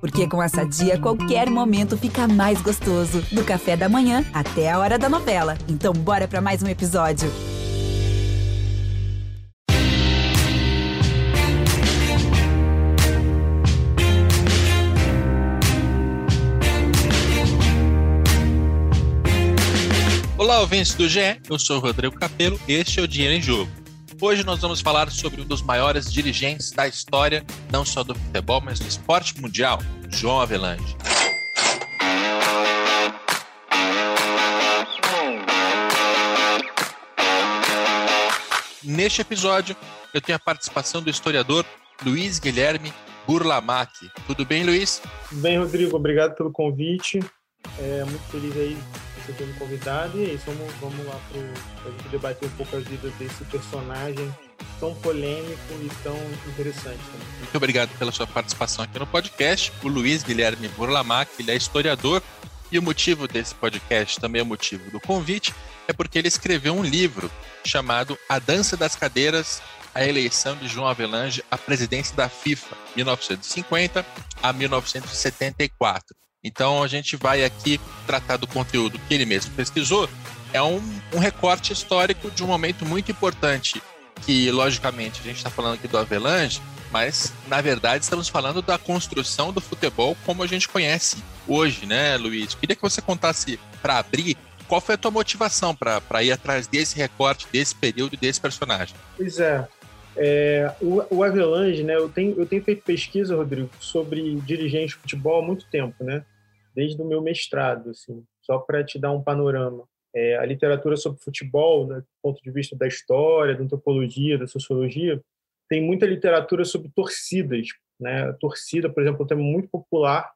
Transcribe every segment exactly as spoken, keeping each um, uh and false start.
Porque com a Sadia, qualquer momento fica mais gostoso. Do café da manhã até a hora da novela. Então bora pra mais um episódio. Olá, ouvintes do G E, eu sou o Rodrigo Capello e este é o Dinheiro em Jogo. Hoje nós vamos falar sobre um dos maiores dirigentes da história, não só do futebol, mas do esporte mundial, João Havelange. Neste episódio, eu tenho a participação do historiador Luiz Guilherme Burlamac. Tudo bem, Luiz? Tudo bem, Rodrigo. Obrigado pelo convite. É muito feliz aí você ter me convidado. E é isso, vamos, vamos lá para a gente debater um pouco a vida desse personagem tão polêmico e tão interessante também. Muito obrigado pela sua participação aqui no podcast. O Luiz Guilherme Burlamac, ele é historiador, e o motivo desse podcast, também o motivo do convite, é porque ele escreveu um livro chamado A Dança das Cadeiras, a eleição de João Havelange à presidência da FIFA, mil novecentos e cinquenta a mil novecentos e setenta e quatro. Então a gente vai aqui tratar do conteúdo que ele mesmo pesquisou. É um, um recorte histórico de um momento muito importante, que logicamente a gente está falando aqui do Havelange, mas na verdade estamos falando da construção do futebol como a gente conhece hoje, né, Luiz? Queria que você contasse, para abrir, qual foi a tua motivação para ir atrás desse recorte, desse período e desse personagem? Pois é. É, o, o Havelange, né, eu tenho, eu tenho feito pesquisa, Rodrigo, sobre dirigentes de futebol há muito tempo, né? Desde o meu mestrado, assim, só para te dar um panorama. É, a literatura sobre futebol, né, do ponto de vista da história, da antropologia, da sociologia, tem muita literatura sobre torcidas, né? A torcida, por exemplo, é um tema muito popular,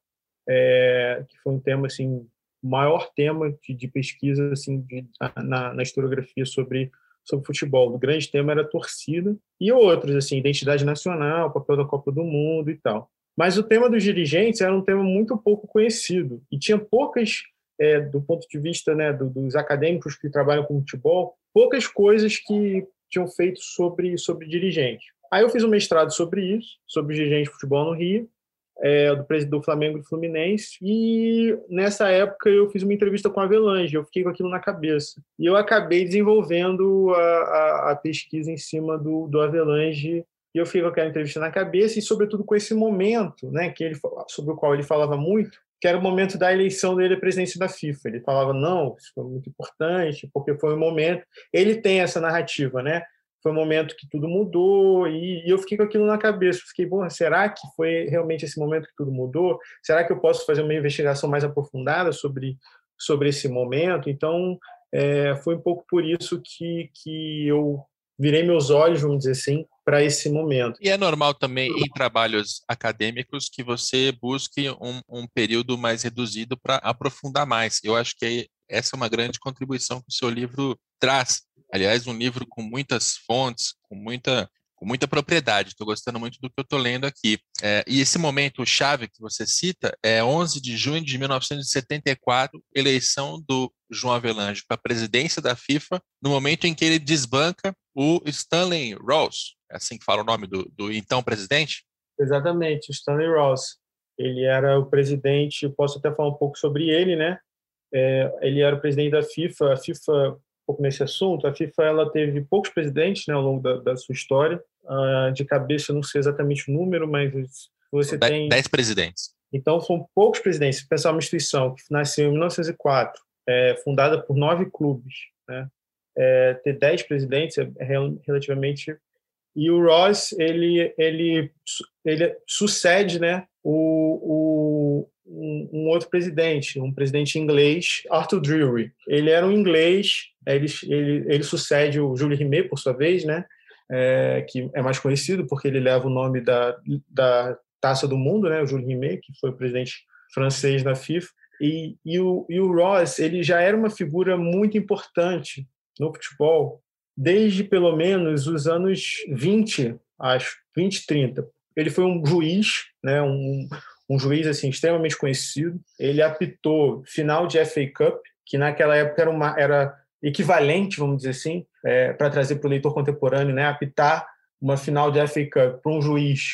é, que foi um tema, assim, o maior tema de, de pesquisa, assim, de, na, na historiografia sobre, sobre futebol. O grande tema era a torcida e outros, assim, identidade nacional, papel da Copa do Mundo e tal. Mas o tema dos dirigentes era um tema muito pouco conhecido e tinha poucas, é, do ponto de vista, né, do, dos acadêmicos que trabalham com futebol, poucas coisas que tinham feito sobre, sobre dirigentes. Aí eu fiz um mestrado sobre isso, sobre dirigentes de futebol no Rio, é, do presidente do Flamengo e do Fluminense, e nessa época eu fiz uma entrevista com a Havelange, eu fiquei com aquilo na cabeça. E eu acabei desenvolvendo a, a, a pesquisa em cima do, do Havelange. E eu fiquei com aquela entrevista na cabeça e, sobretudo, com esse momento, né, que ele, sobre o qual ele falava muito, que era o momento da eleição dele à presidência da FIFA. Ele falava, não, isso foi muito importante, porque foi um momento... Ele tem essa narrativa, né? Foi um momento que tudo mudou, e, e eu fiquei com aquilo na cabeça. Fiquei, porra, será que foi realmente esse momento que tudo mudou? Será que eu posso fazer uma investigação mais aprofundada sobre, sobre esse momento? Então, é, foi um pouco por isso que, que eu virei meus olhos, vamos dizer assim, para esse momento. E é normal também em trabalhos acadêmicos que você busque um, um período mais reduzido para aprofundar mais. Eu acho que essa é uma grande contribuição que o seu livro traz. Aliás, um livro com muitas fontes, com muita, com muita propriedade. Estou gostando muito do que eu estou lendo aqui. É, e esse momento chave que você cita é onze de junho de mil novecentos e setenta e quatro, eleição do João Havelange para a presidência da FIFA, no momento em que ele desbanca o Stanley Rous. É assim que fala o nome do, do então presidente? Exatamente, Stanley Rous. Ele era o presidente, posso até falar um pouco sobre ele, né? É, ele era o presidente da FIFA. A FIFA, um pouco nesse assunto, a FIFA ela teve poucos presidentes, né, ao longo da, da sua história. Uh, de cabeça, eu não sei exatamente o número, mas você Dez, tem... Dez presidentes. Então, são poucos presidentes. Se pensar uma instituição que nasceu em mil novecentos e quatro, é, fundada por nove clubes, né? É, ter dez presidentes é relativamente... E o Rous, ele, ele, ele sucede, né, o, o, um, um outro presidente, um presidente inglês, Arthur Drury. Ele era um inglês, ele, ele, ele sucede o Jules Rimet, por sua vez, né, é, que é mais conhecido porque ele leva o nome da, da Taça do Mundo, né, o Jules Rimet, que foi o presidente francês da FIFA. E, e, o, e o Rous, ele já era uma figura muito importante no futebol, desde pelo menos os anos vinte, acho, vinte, trinta. Ele foi um juiz, né, um, um juiz assim, extremamente conhecido. Ele apitou final de F A Cup, que naquela época era, uma, era equivalente, vamos dizer assim, é, para trazer para o leitor contemporâneo, né, apitar uma final de F A Cup para um juiz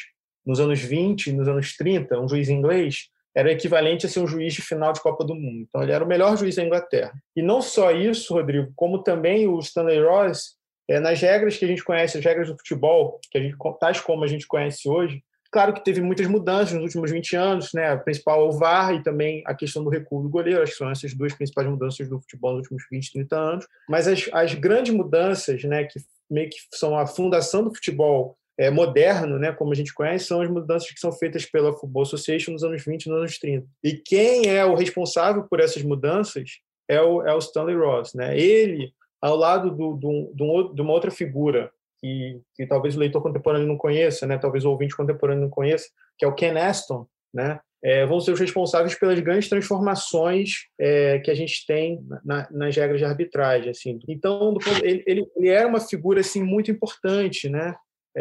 nos anos vinte, nos anos trinta, um juiz inglês, era equivalente a ser um juiz de final de Copa do Mundo. Então, ele era o melhor juiz da Inglaterra. E não só isso, Rodrigo, como também o Stanley Ross, é, nas regras que a gente conhece, as regras do futebol, que a gente, tais como a gente conhece hoje, claro que teve muitas mudanças nos últimos vinte anos, né? A principal é o V A R e também a questão do recuo do goleiro, acho que são essas duas principais mudanças do futebol nos últimos vinte, trinta anos. Mas as, as grandes mudanças, né, que meio que são a fundação do futebol é, moderno, né, como a gente conhece, são as mudanças que são feitas pela Football Association nos anos vinte e nos anos trinta. E quem é o responsável por essas mudanças é o, é o Stanley Ross, né? Ele, ao lado do, do, do, de uma outra figura que, que talvez o leitor contemporâneo não conheça, né, talvez o ouvinte contemporâneo não conheça, que é o Ken Aston, né? É, vão ser os responsáveis pelas grandes transformações é, que a gente tem na, nas regras de arbitragem. Assim. Então, ele, ele, ele era uma figura assim, muito importante, né?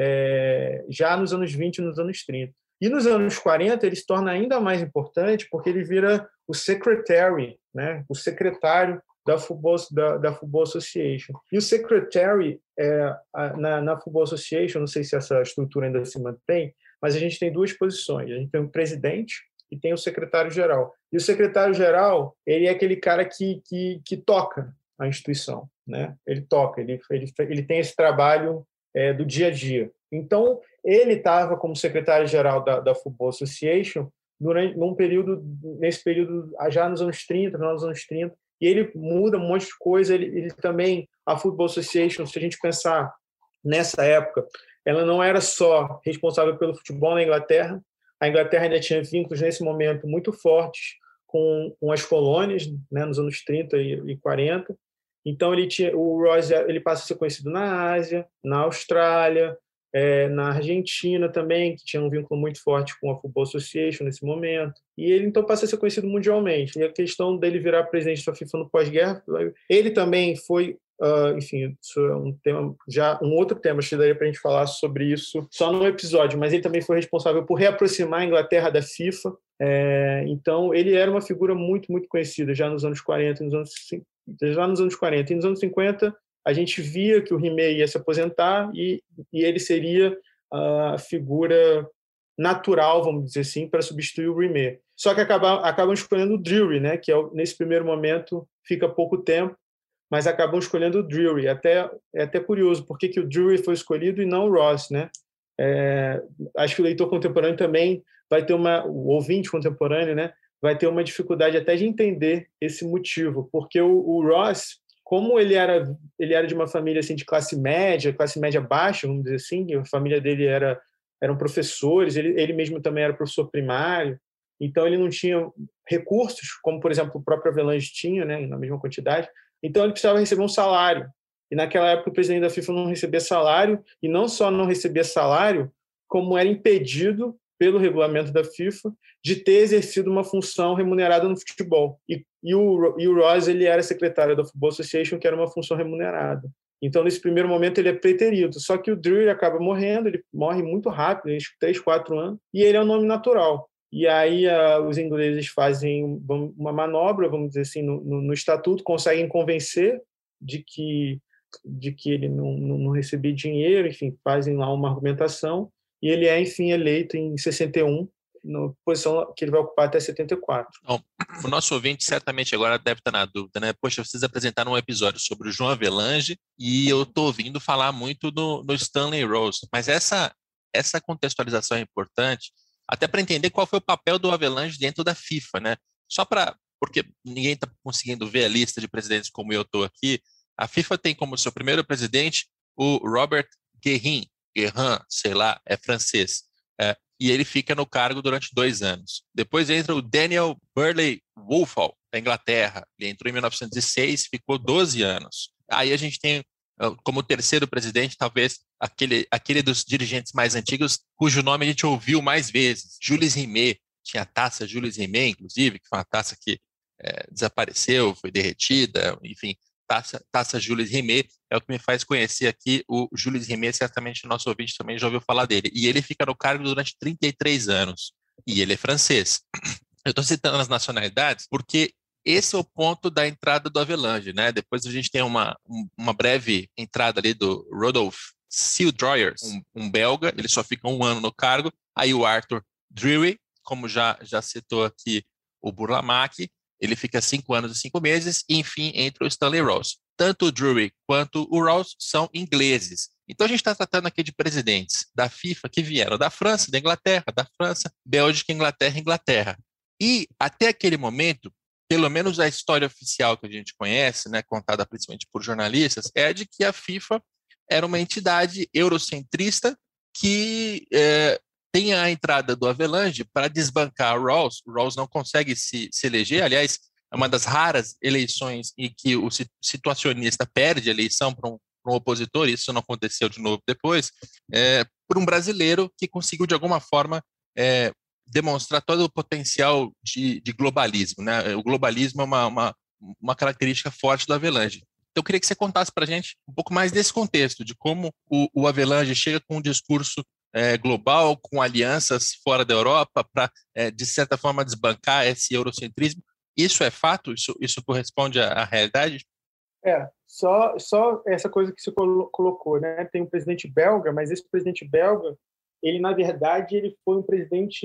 É, já nos anos vinte e nos anos trinta. E nos anos quarenta ele se torna ainda mais importante porque ele vira o secretary, né? O secretário da Football, da, da Football Association. E o secretary, é, na, na Football Association, não sei se essa estrutura ainda se mantém, mas a gente tem duas posições. A gente tem o presidente e tem o secretário-geral. E o secretário-geral, ele é aquele cara que, que, que toca a instituição, né? Ele toca, ele, ele, ele tem esse trabalho é, do dia a dia. Então, ele estava como secretário-geral da, da Football Association durante, num período, nesse período, já nos anos trinta, nos anos trinta, e ele muda um monte de coisa. Ele, ele também, a Football Association, se a gente pensar nessa época, ela não era só responsável pelo futebol na Inglaterra. A Inglaterra ainda tinha vínculos, nesse momento, muito fortes com, com as colônias, né, nos anos trinta e quarenta. Então, ele tinha, o Ross ele passa a ser conhecido na Ásia, na Austrália, é, na Argentina também, que tinha um vínculo muito forte com a Football Association nesse momento. E ele, então, passa a ser conhecido mundialmente. E a questão dele virar presidente da FIFA no pós-guerra, ele também foi... Uh, enfim, isso é um tema, já um outro tema, acho que daria para a gente falar sobre isso só no episódio, mas ele também foi responsável por reaproximar a Inglaterra da FIFA. É, então, ele era uma figura muito, muito conhecida já nos anos quarenta, nos anos, já nos anos quarenta. E nos anos cinquenta, a gente via que o Rimet ia se aposentar e, e ele seria a figura natural, vamos dizer assim, para substituir o Rimet. Só que acabam, acabam escolhendo o Drury, né, que é, nesse primeiro momento fica pouco tempo, mas acabam escolhendo o Drury. Até, é até curioso, por que, que o Drury foi escolhido e não o Ross, né? É, acho que o leitor contemporâneo também vai ter uma... O ouvinte contemporâneo, né? Vai ter uma dificuldade até de entender esse motivo, porque o, o Ross, como ele era, ele era de uma família assim, de classe média, classe média baixa, vamos dizer assim, a família dele era, eram professores, ele, ele mesmo também era professor primário, então ele não tinha recursos, como, por exemplo, o próprio Avelange tinha, né? Na mesma quantidade. Então, ele precisava receber um salário. E, naquela época, o presidente da FIFA não recebia salário, e não só não recebia salário, como era impedido, pelo regulamento da FIFA, de ter exercido uma função remunerada no futebol. E, e, o, e o Ross, ele era secretário da Football Association, que era uma função remunerada. Então, nesse primeiro momento, ele é preterido. Só que o Drury acaba morrendo, ele morre muito rápido, uns três, quatro anos, e ele é um nome natural. E aí uh, os ingleses fazem uma manobra, vamos dizer assim, no, no, no estatuto, conseguem convencer de que, de que ele não, não, não recebia dinheiro, enfim, fazem lá uma argumentação, e ele é, enfim, eleito em sessenta e um, na posição que ele vai ocupar até setenta e quatro. Bom, o nosso ouvinte certamente agora deve estar na dúvida, né? Poxa, vocês apresentaram um episódio sobre o João Avelange e eu estou ouvindo falar muito do, do Stanley Ross, mas essa, essa contextualização é importante, até para entender qual foi o papel do Avelange dentro da FIFA, né? Só para, porque ninguém está conseguindo ver a lista de presidentes como eu estou aqui, a FIFA tem como seu primeiro presidente o Robert Guérin, Guérin, sei lá, é francês, é, e ele fica no cargo durante dois anos. Depois entra o Daniel Burley Woolfall, da Inglaterra, ele entrou em mil novecentos e seis, ficou doze anos. Aí a gente tem como terceiro presidente, talvez aquele, aquele dos dirigentes mais antigos, cujo nome a gente ouviu mais vezes, Jules Rimet. Tinha a taça Jules Rimet, inclusive, que foi uma taça que é, desapareceu, foi derretida, enfim, taça, taça Jules Rimet é o que me faz conhecer aqui o Jules Rimet, certamente o nosso ouvinte também já ouviu falar dele. E ele fica no cargo durante trinta e três anos, e ele é francês. Eu estou citando as nacionalidades porque esse é o ponto da entrada do Avelange, né? Depois a gente tem uma, uma breve entrada ali do Rodolphe Seeldroyers, um, um belga, ele só fica um ano no cargo, Aí o Arthur Drury, como já, já citou aqui o Burlamaque, ele fica cinco anos e cinco meses, e enfim entra o Stanley Ross. Tanto o Drury quanto o Ross são ingleses. Então a gente está tratando aqui de presidentes da FIFA que vieram da França, da Inglaterra, da França, Bélgica, Inglaterra, Inglaterra. E até aquele momento, pelo menos a história oficial que a gente conhece, né, contada principalmente por jornalistas, é a de que a FIFA era uma entidade eurocentrista que é, tem a entrada do Avelange para desbancar o Rawls. O Rawls não consegue se, se eleger, aliás, é uma das raras eleições em que o situacionista perde a eleição para um, um opositor, isso não aconteceu de novo depois, é, por um brasileiro que conseguiu, de alguma forma, é, demonstrar todo o potencial de, de globalismo, né? O globalismo é uma, uma, uma característica forte do Avelange. Então, eu queria que você contasse para a gente um pouco mais desse contexto, de como o, o Avelange chega com um discurso é, global, com alianças fora da Europa, para, é, de certa forma, desbancar esse eurocentrismo. Isso é fato? Isso, isso corresponde à, à realidade? É, só, só essa coisa que você colocou, né? Tem um presidente belga, mas esse presidente belga, ele, na verdade, ele foi um presidente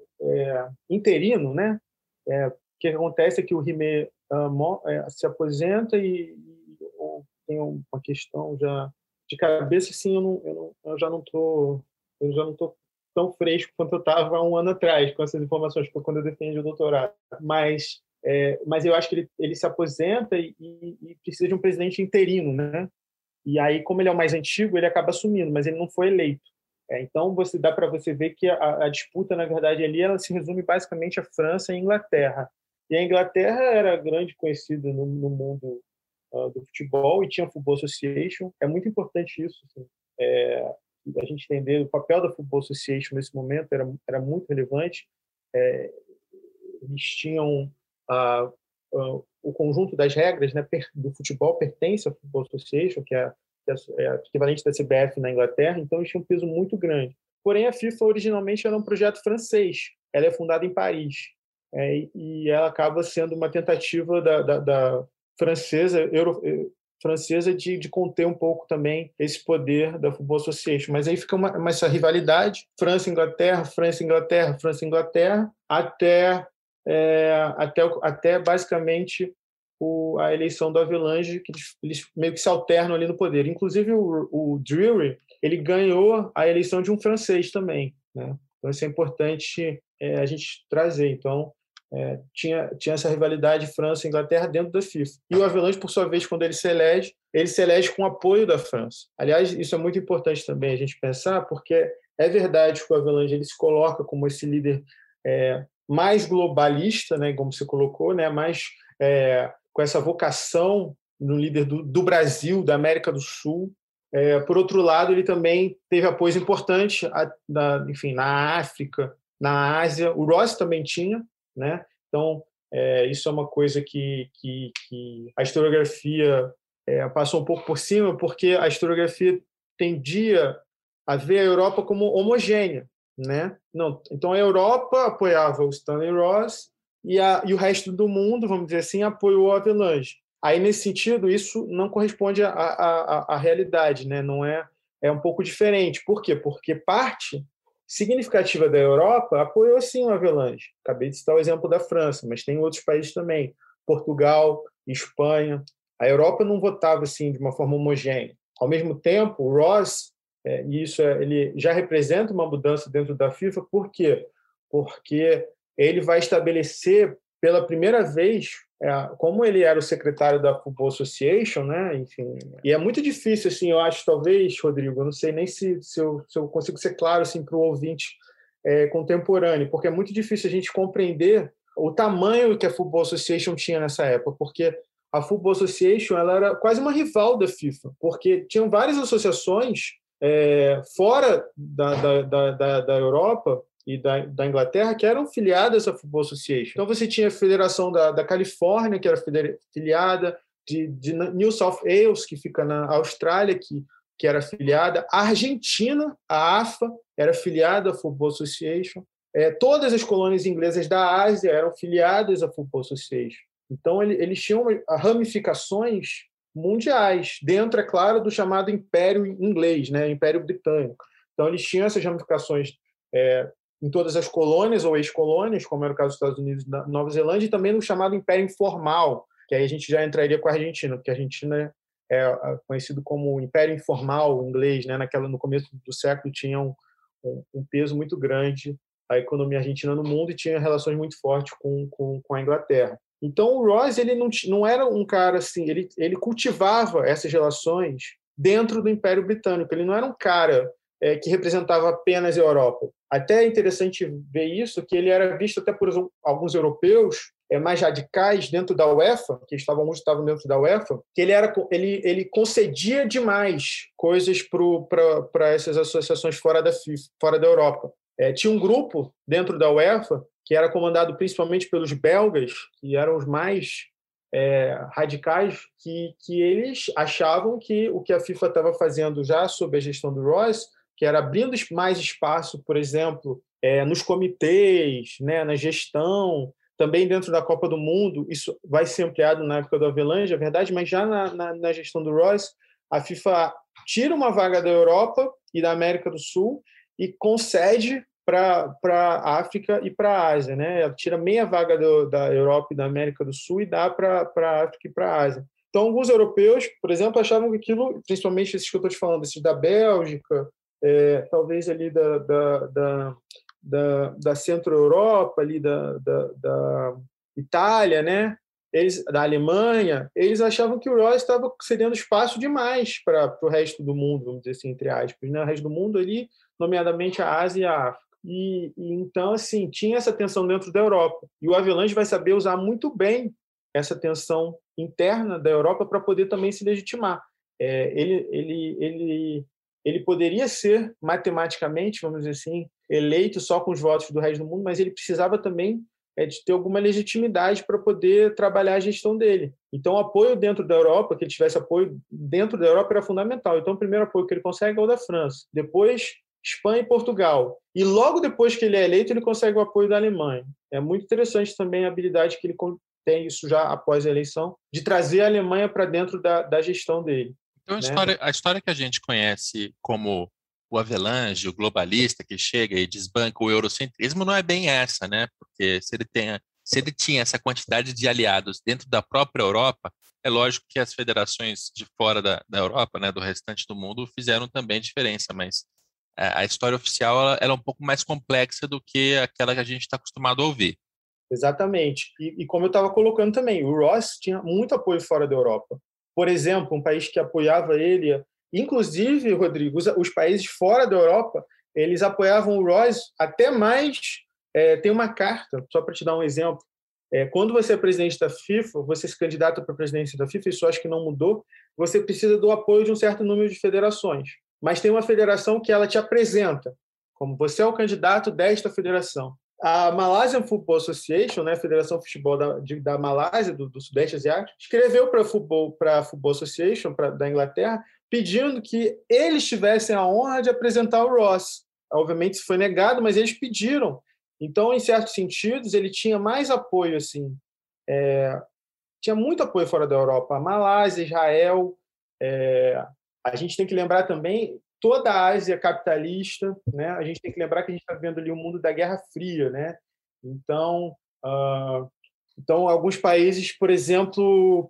é, interino, né? É, o que acontece é que o Rimet uh, é, se aposenta e, e tem uma questão já de cabeça, assim, eu, não, eu, não, eu já não estou eu já não estou tão fresco quanto eu estava há um ano atrás com essas informações, quando eu defendi o doutorado. Mas, é, mas eu acho que ele, ele se aposenta e, e, e precisa de um presidente interino, né? E aí, como ele é o mais antigo, ele acaba assumindo, mas ele não foi eleito. É, então, você dá para você ver que a, a disputa, na verdade, ali ela se resume basicamente a França e a Inglaterra. E a Inglaterra era grande conhecida no, no mundo uh, do futebol e tinha a Football Association. É muito importante isso, assim. É, a gente entender o papel da Football Association nesse momento era, era muito relevante. É, eles tinham uh, uh, o conjunto das regras, né, do futebol pertence à Football Association, que é é equivalente da C B F na Inglaterra, então eles tinham um peso muito grande. Porém, a FIFA originalmente era um projeto francês, ela é fundada em Paris, é, e ela acaba sendo uma tentativa da, da, da francesa, euro, francesa de, de conter um pouco também esse poder da Football Association. Mas aí fica uma, uma, essa rivalidade, França-Inglaterra, França-Inglaterra, França-Inglaterra, até, é, até, até basicamente O, a eleição do Avelange, que eles, eles meio que se alternam ali no poder. Inclusive, o, o Drury, ele ganhou a eleição de um francês também, né? Então, isso é importante é, a gente trazer. Então, é, tinha, tinha essa rivalidade França e Inglaterra dentro da FIFA. E o Avelange, por sua vez, quando ele se elege, ele se elege com o apoio da França. Aliás, isso é muito importante também a gente pensar, porque é verdade que o Avelange ele se coloca como esse líder é, mais globalista, né, como você colocou, né, mais... É, com essa vocação no líder do, do Brasil, da América do Sul. É, por outro lado, ele também teve apoio importante a, na, enfim, na África, na Ásia. O Ross também tinha, né? Então, é, isso é uma coisa que, que, que a historiografia é, passou um pouco por cima, porque a historiografia tendia a ver a Europa como homogênea, né? Não, então, a Europa apoiava o Stanley Ross, E, a, e o resto do mundo, vamos dizer assim, apoiou a Avelange. Aí, nesse sentido, isso não corresponde à, à, à realidade, né? Não é, é um pouco diferente. Por quê? Porque parte significativa da Europa apoiou, sim, o Avelange. Acabei de citar o exemplo da França, mas tem outros países também. Portugal, Espanha. A Europa não votava assim, de uma forma homogênea. Ao mesmo tempo, o Ross, é, e isso é, ele já representa uma mudança dentro da FIFA. Por quê? Porque ele vai estabelecer pela primeira vez, é, como ele era o secretário da Football Association, né? Enfim, e é muito difícil, assim, eu acho, talvez, Rodrigo, eu não sei nem se, se, eu, se eu consigo ser claro assim, para o ouvinte é, contemporâneo, porque é muito difícil a gente compreender o tamanho que a Football Association tinha nessa época, porque a Football Association ela era quase uma rival da FIFA, porque tinham várias associações é, fora da, da, da, da, da Europa e da, da Inglaterra, que eram filiadas à Football Association. Então, você tinha a Federação da, da Califórnia, que era filiada, de, de New South Wales, que fica na Austrália, que, que era filiada, a Argentina, a AFA, era filiada à Football Association. É, todas as colônias inglesas da Ásia eram filiadas à Football Association. Então, ele, eles tinham ramificações mundiais, dentro, é claro, do chamado Império Inglês, né, Império Britânico. Então, eles tinham essas ramificações é, em todas as colônias ou ex-colônias, como era o caso dos Estados Unidos e da Nova Zelândia, e também no chamado Império Informal, que aí a gente já entraria com a Argentina, porque a Argentina é conhecido como Império Informal inglês, né? Naquela, no começo do século tinha um, um, um peso muito grande a economia argentina no mundo e tinha relações muito fortes com, com, com a Inglaterra. Então o Ross ele não, não era um cara assim, ele, ele cultivava essas relações dentro do Império Britânico, ele não era um cara é, que representava apenas a Europa. Até é interessante ver isso, que ele era visto até por alguns europeus é, mais radicais dentro da UEFA, que estavam, muitos estavam dentro da UEFA, que ele, era, ele, ele concedia demais coisas para essas associações fora da FIFA, fora da Europa. É, tinha um grupo dentro da UEFA que era comandado principalmente pelos belgas, que eram os mais é, radicais, que, que eles achavam que o que a FIFA estava fazendo já sob a gestão do Ross, que era abrindo mais espaço, por exemplo, é, nos comitês, né, na gestão, também dentro da Copa do Mundo, isso vai ser ampliado na época do Avelange, é verdade, mas já na, na, na gestão do Ross, a FIFA tira uma vaga da Europa e da América do Sul e concede para a África e para a Ásia, né? Ela tira meia vaga do, da Europa e da América do Sul e dá para a África e para a Ásia. Então, alguns europeus, por exemplo, achavam que aquilo, principalmente esses que eu estou te falando, esses da Bélgica, é, talvez ali da, da, da, da, da Centro-Europa, ali da, da, da Itália, né? Eles, da Alemanha, eles achavam que o Ross estava cedendo espaço demais para o resto do mundo, vamos dizer assim, entre aspas, né? O resto do mundo ali, nomeadamente a Ásia e a África. E, e então, assim, tinha essa tensão dentro da Europa. E o Avelange vai saber usar muito bem essa tensão interna da Europa para poder também se legitimar. É, ele, ele, ele, ele poderia ser, matematicamente, vamos dizer assim, eleito só com os votos do resto do mundo, mas ele precisava também é, de ter alguma legitimidade para poder trabalhar a gestão dele. Então, o apoio dentro da Europa, que ele tivesse apoio dentro da Europa, era fundamental. Então, o primeiro apoio que ele consegue é o da França. Depois, Espanha e Portugal. E logo depois que ele é eleito, ele consegue o apoio da Alemanha. É muito interessante também a habilidade que ele tem, isso já após a eleição, de trazer a Alemanha para dentro da, da gestão dele. Então, a, né? história, a história que a gente conhece como o Avelange, o globalista que chega e desbanca o eurocentrismo, não é bem essa, né? Porque se ele, tem, se ele tinha essa quantidade de aliados dentro da própria Europa, é lógico que as federações de fora da, da Europa, né, do restante do mundo, fizeram também diferença, mas a história oficial ela, ela é um pouco mais complexa do que aquela que a gente está acostumado a ouvir. Exatamente. E, e como eu estava colocando também, o Ross tinha muito apoio fora da Europa. Por exemplo, um país que apoiava ele, inclusive, Rodrigo, os, os países fora da Europa, eles apoiavam o Ross até mais. É, tem uma carta, só para te dar um exemplo. É, quando você é presidente da FIFA, você se candidata para a presidência da FIFA, isso acho que não mudou, você precisa do apoio de um certo número de federações. Mas tem uma federação que ela te apresenta, como você é o candidato desta federação. A Malaysian Football Association, né, a Federação de Futebol da, de, da Malásia, do, do Sudeste Asiático, escreveu para a Football, para a Football Association pra, da Inglaterra, pedindo que eles tivessem a honra de apresentar o Ross. Obviamente isso foi negado, mas eles pediram. Então, em certos sentidos, ele tinha mais apoio, assim, é, tinha muito apoio fora da Europa. A Malásia, Israel, é, a gente tem que lembrar também toda a Ásia capitalista, né? A gente tem que lembrar que a gente está vendo ali o mundo da Guerra Fria, né? Então, uh, então alguns países, por exemplo,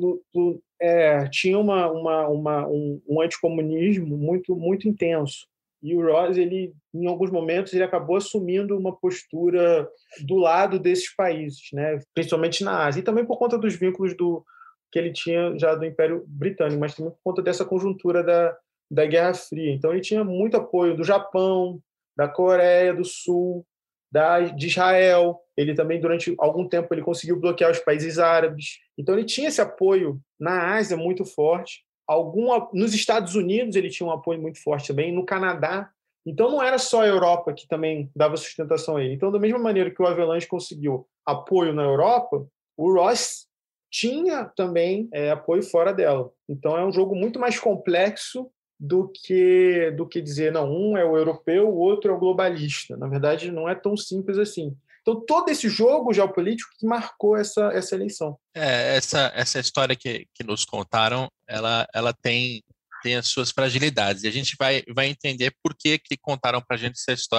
é, tinham uma, uma, uma, um, um anticomunismo muito, muito intenso. E o Ross, ele, em alguns momentos, ele acabou assumindo uma postura do lado desses países, né? Principalmente na Ásia. E também por conta dos vínculos do, que ele tinha já do Império Britânico, mas também por conta dessa conjuntura da, da Guerra Fria. Então, ele tinha muito apoio do Japão, da Coreia do Sul, da, de Israel. Ele também, durante algum tempo, ele conseguiu bloquear os países árabes. Então, ele tinha esse apoio na Ásia muito forte. Algum, nos Estados Unidos ele tinha um apoio muito forte também, no Canadá. Então não era só a Europa que também dava sustentação a ele. Então, da mesma maneira que o Avelange conseguiu apoio na Europa, o Ross tinha também é, apoio fora dela. Então é um jogo muito mais complexo do que, do que dizer, não, um é o europeu, o outro é o globalista. Na verdade, não é tão simples assim. Então, todo esse jogo geopolítico que marcou essa, essa eleição. É, essa, essa história que, que nos contaram, ela, ela tem, tem as suas fragilidades. E a gente vai, vai entender por que, que contaram para a gente essa história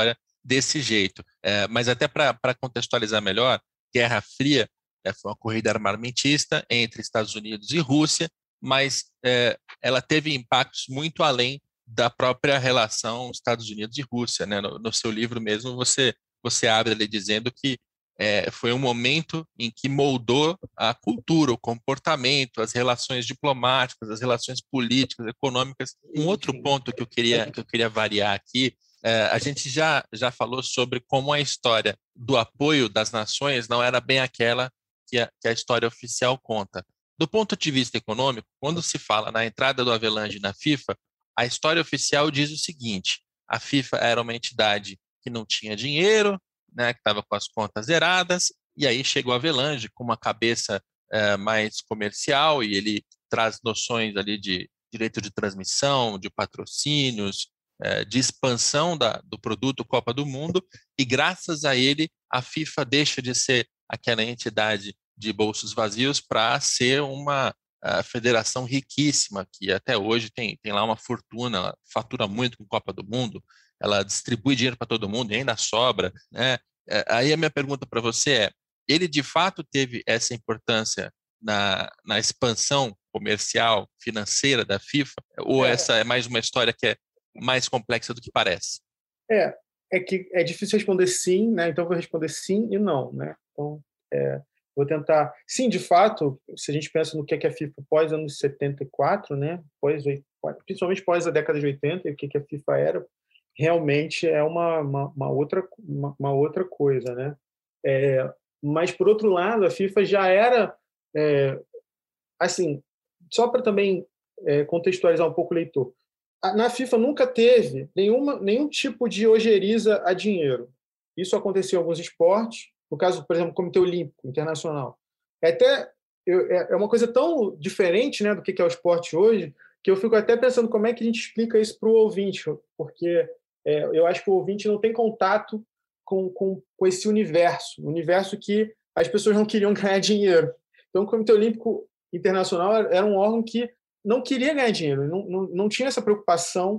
desse jeito. É, mas até para contextualizar melhor, Guerra Fria é, foi uma corrida armamentista entre Estados Unidos e Rússia, mas é, ela teve impactos muito além da própria relação Estados Unidos e Rússia, né? No, no seu livro mesmo, você, você abre ali dizendo que é, foi um momento em que moldou a cultura, o comportamento, as relações diplomáticas, as relações políticas, econômicas. Um outro ponto que eu queria, que eu queria variar aqui, é, a gente já, já falou sobre como a história do apoio das nações não era bem aquela que a, que a história oficial conta. Do ponto de vista econômico, quando se fala na entrada do Avelange na FIFA, a história oficial diz o seguinte: a FIFA era uma entidade que não tinha dinheiro, né, que estava com as contas zeradas, e aí chegou o Avelange com uma cabeça é, mais comercial, e ele traz noções ali de direito de transmissão, de patrocínios, é, de expansão da, do produto Copa do Mundo, e graças a ele a FIFA deixa de ser aquela entidade de bolsos vazios para ser uma uh, federação riquíssima, que até hoje tem, tem lá uma fortuna, ela fatura muito com Copa do Mundo, ela distribui dinheiro para todo mundo e ainda sobra, né? Aí a minha pergunta para você é, ele de fato teve essa importância na, na expansão comercial, financeira da FIFA, ou é. essa é mais uma história que é mais complexa do que parece? É, é que é difícil responder sim, né? Então eu vou responder sim e não, né? Então, é, vou tentar... Sim, de fato, se a gente pensa no que é a FIFA pós anos setenta e quatro, né? Pós, principalmente pós a década de oitenta, e o que a FIFA era, realmente é uma, uma, uma, outra, uma, uma outra coisa, né? É, mas, por outro lado, a FIFA já era... É, assim, só para também é, contextualizar um pouco o leitor, na FIFA nunca teve nenhuma, nenhum tipo de ojeriza a dinheiro. Isso aconteceu em alguns esportes, no caso, por exemplo, do Comitê Olímpico Internacional. É, até, é uma coisa tão diferente, né, do que é o esporte hoje, que eu fico até pensando como é que a gente explica isso para o ouvinte, porque é, eu acho que o ouvinte não tem contato com, com, com esse universo, um universo que as pessoas não queriam ganhar dinheiro. Então, o Comitê Olímpico Internacional era um órgão que não queria ganhar dinheiro, não, não, não tinha essa preocupação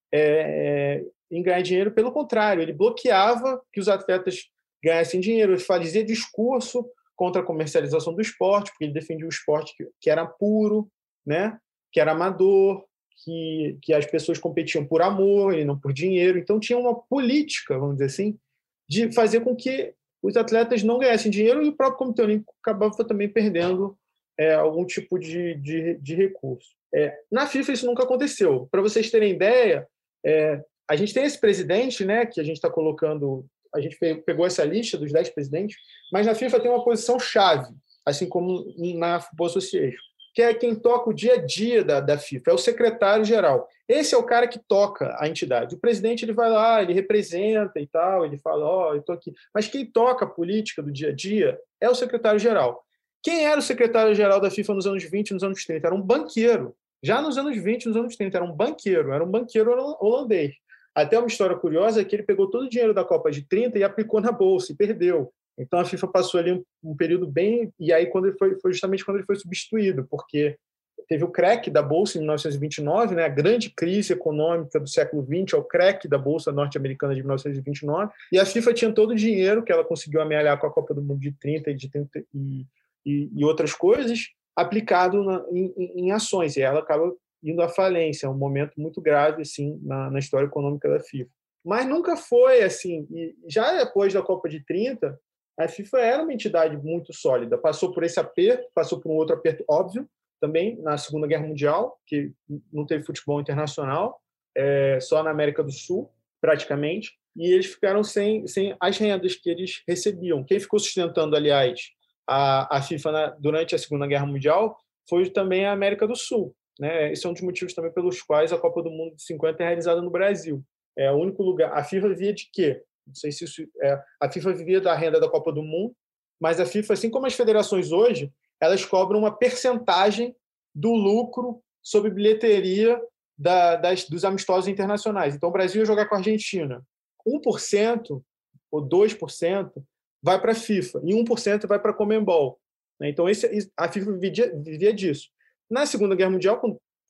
é, em ganhar dinheiro, pelo contrário, ele bloqueava que os atletas ganhassem dinheiro, ele fazia discurso contra a comercialização do esporte, porque ele defendia o esporte que, que era puro, né? Que era amador, que, que as pessoas competiam por amor e não por dinheiro, então tinha uma política, vamos dizer assim, de fazer com que os atletas não ganhassem dinheiro e o próprio Comitê Olímpico acabava também perdendo É, algum tipo de, de, de recurso. É, na FIFA isso nunca aconteceu. Para vocês terem ideia, é, a gente tem esse presidente, né, que a gente está colocando, a gente pegou essa lista dos dez presidentes, mas na FIFA tem uma posição chave, assim como na Football Association, que é quem toca o dia a dia da, da FIFA, é o secretário-geral. Esse é o cara que toca a entidade. O presidente ele vai lá, ele representa e tal, ele fala, ó, oh, eu estou aqui. Mas quem toca a política do dia a dia é o secretário-geral. Quem era o secretário-geral da FIFA nos anos vinte e nos anos trinta? Era um banqueiro. Já nos anos vinte e nos anos trinta, era um banqueiro. Era um banqueiro holandês. Até uma história curiosa é que ele pegou todo o dinheiro da Copa de trinta e aplicou na bolsa e perdeu. Então a FIFA passou ali um, um período bem... E aí quando ele foi, foi justamente quando ele foi substituído, porque teve o crack da bolsa em mil novecentos e vinte e nove, né? A grande crise econômica do século vinte, é o crack da bolsa norte-americana de mil novecentos e vinte e nove, e a FIFA tinha todo o dinheiro que ela conseguiu amealhar com a Copa do Mundo de trinta e de trinta e E, e outras coisas, aplicado na, em, em ações, e ela acaba indo à falência, é um momento muito grave assim, na, na história econômica da FIFA. Mas nunca foi assim, e já depois da Copa de trinta, a FIFA era uma entidade muito sólida, passou por esse aperto, passou por um outro aperto óbvio, também na Segunda Guerra Mundial, que não teve futebol internacional, é, só na América do Sul, praticamente, e eles ficaram sem, sem as rendas que eles recebiam. Quem ficou sustentando, aliás, A, a FIFA na, durante a Segunda Guerra Mundial foi também a América do Sul, né? Esse é um dos motivos também pelos quais a Copa do Mundo de cinquenta é realizada no Brasil. É o único lugar. A FIFA vivia de quê? Não sei se isso é, a FIFA vivia da renda da Copa do Mundo, mas a FIFA, assim como as federações hoje, elas cobram uma percentagem do lucro sobre bilheteria da, das, dos amistosos internacionais. Então o Brasil ia jogar com a Argentina, um por cento ou dois por cento vai para a FIFA, e um por cento vai para a Conmebol. Então, esse, a FIFA vivia, vivia disso. Na Segunda Guerra Mundial, quando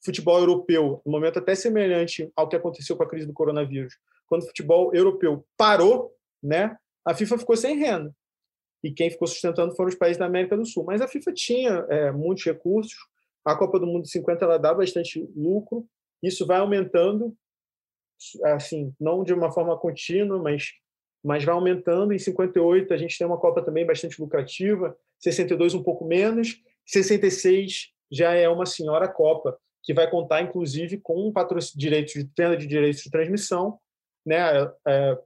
futebol europeu, um momento até semelhante ao que aconteceu com a crise do coronavírus, quando o futebol europeu parou, né, a FIFA ficou sem renda. E quem ficou sustentando foram os países da América do Sul. Mas a FIFA tinha é, muitos recursos, a Copa do Mundo de cinquenta ela dá bastante lucro, isso vai aumentando, assim, não de uma forma contínua, mas, mas vai aumentando. Em cinquenta e oito a gente tem uma Copa também bastante lucrativa, sessenta e dois um pouco menos, sessenta e seis já é uma senhora Copa, que vai contar, inclusive, com patrocínio, direitos de venda de direitos de transmissão, né? É,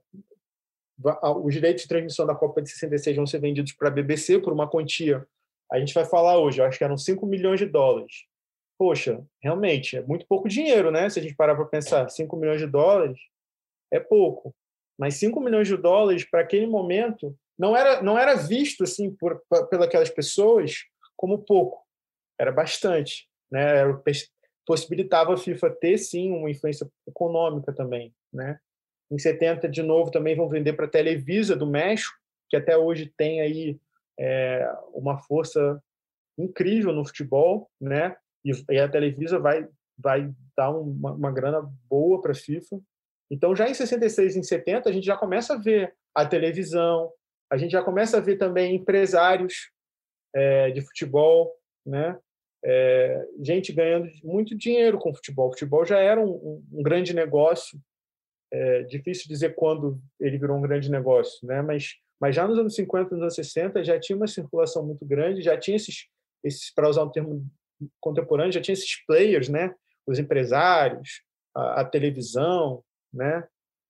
os direitos de transmissão da Copa de sessenta e seis vão ser vendidos para a B B C por uma quantia, a gente vai falar hoje, eu acho que eram cinco milhões de dólares. Poxa, realmente, é muito pouco dinheiro, né? Se a gente parar para pensar, cinco milhões de dólares é pouco. Mas cinco milhões de dólares, para aquele momento, não era, não era visto assim, por, por aquelas pessoas como pouco. Era bastante. Né? Era, possibilitava a FIFA ter, sim, uma influência econômica também. Né? Em setenta, de novo, também vão vender para a Televisa do México, que até hoje tem aí é, uma força incrível no futebol, né? E, e a Televisa vai, vai dar uma, uma grana boa para a FIFA. Então, já em sessenta e seis e em setenta, a gente já começa a ver a televisão, a gente já começa a ver também empresários é, de futebol, né? É, gente ganhando muito dinheiro com o futebol. O futebol já era um, um, um grande negócio, é difícil dizer quando ele virou um grande negócio, né? Mas, mas já nos anos cinquenta, nos anos sessenta, já tinha uma circulação muito grande, já tinha esses, esses para usar um termo contemporâneo, já tinha esses players, né? Os empresários, a, a televisão, né?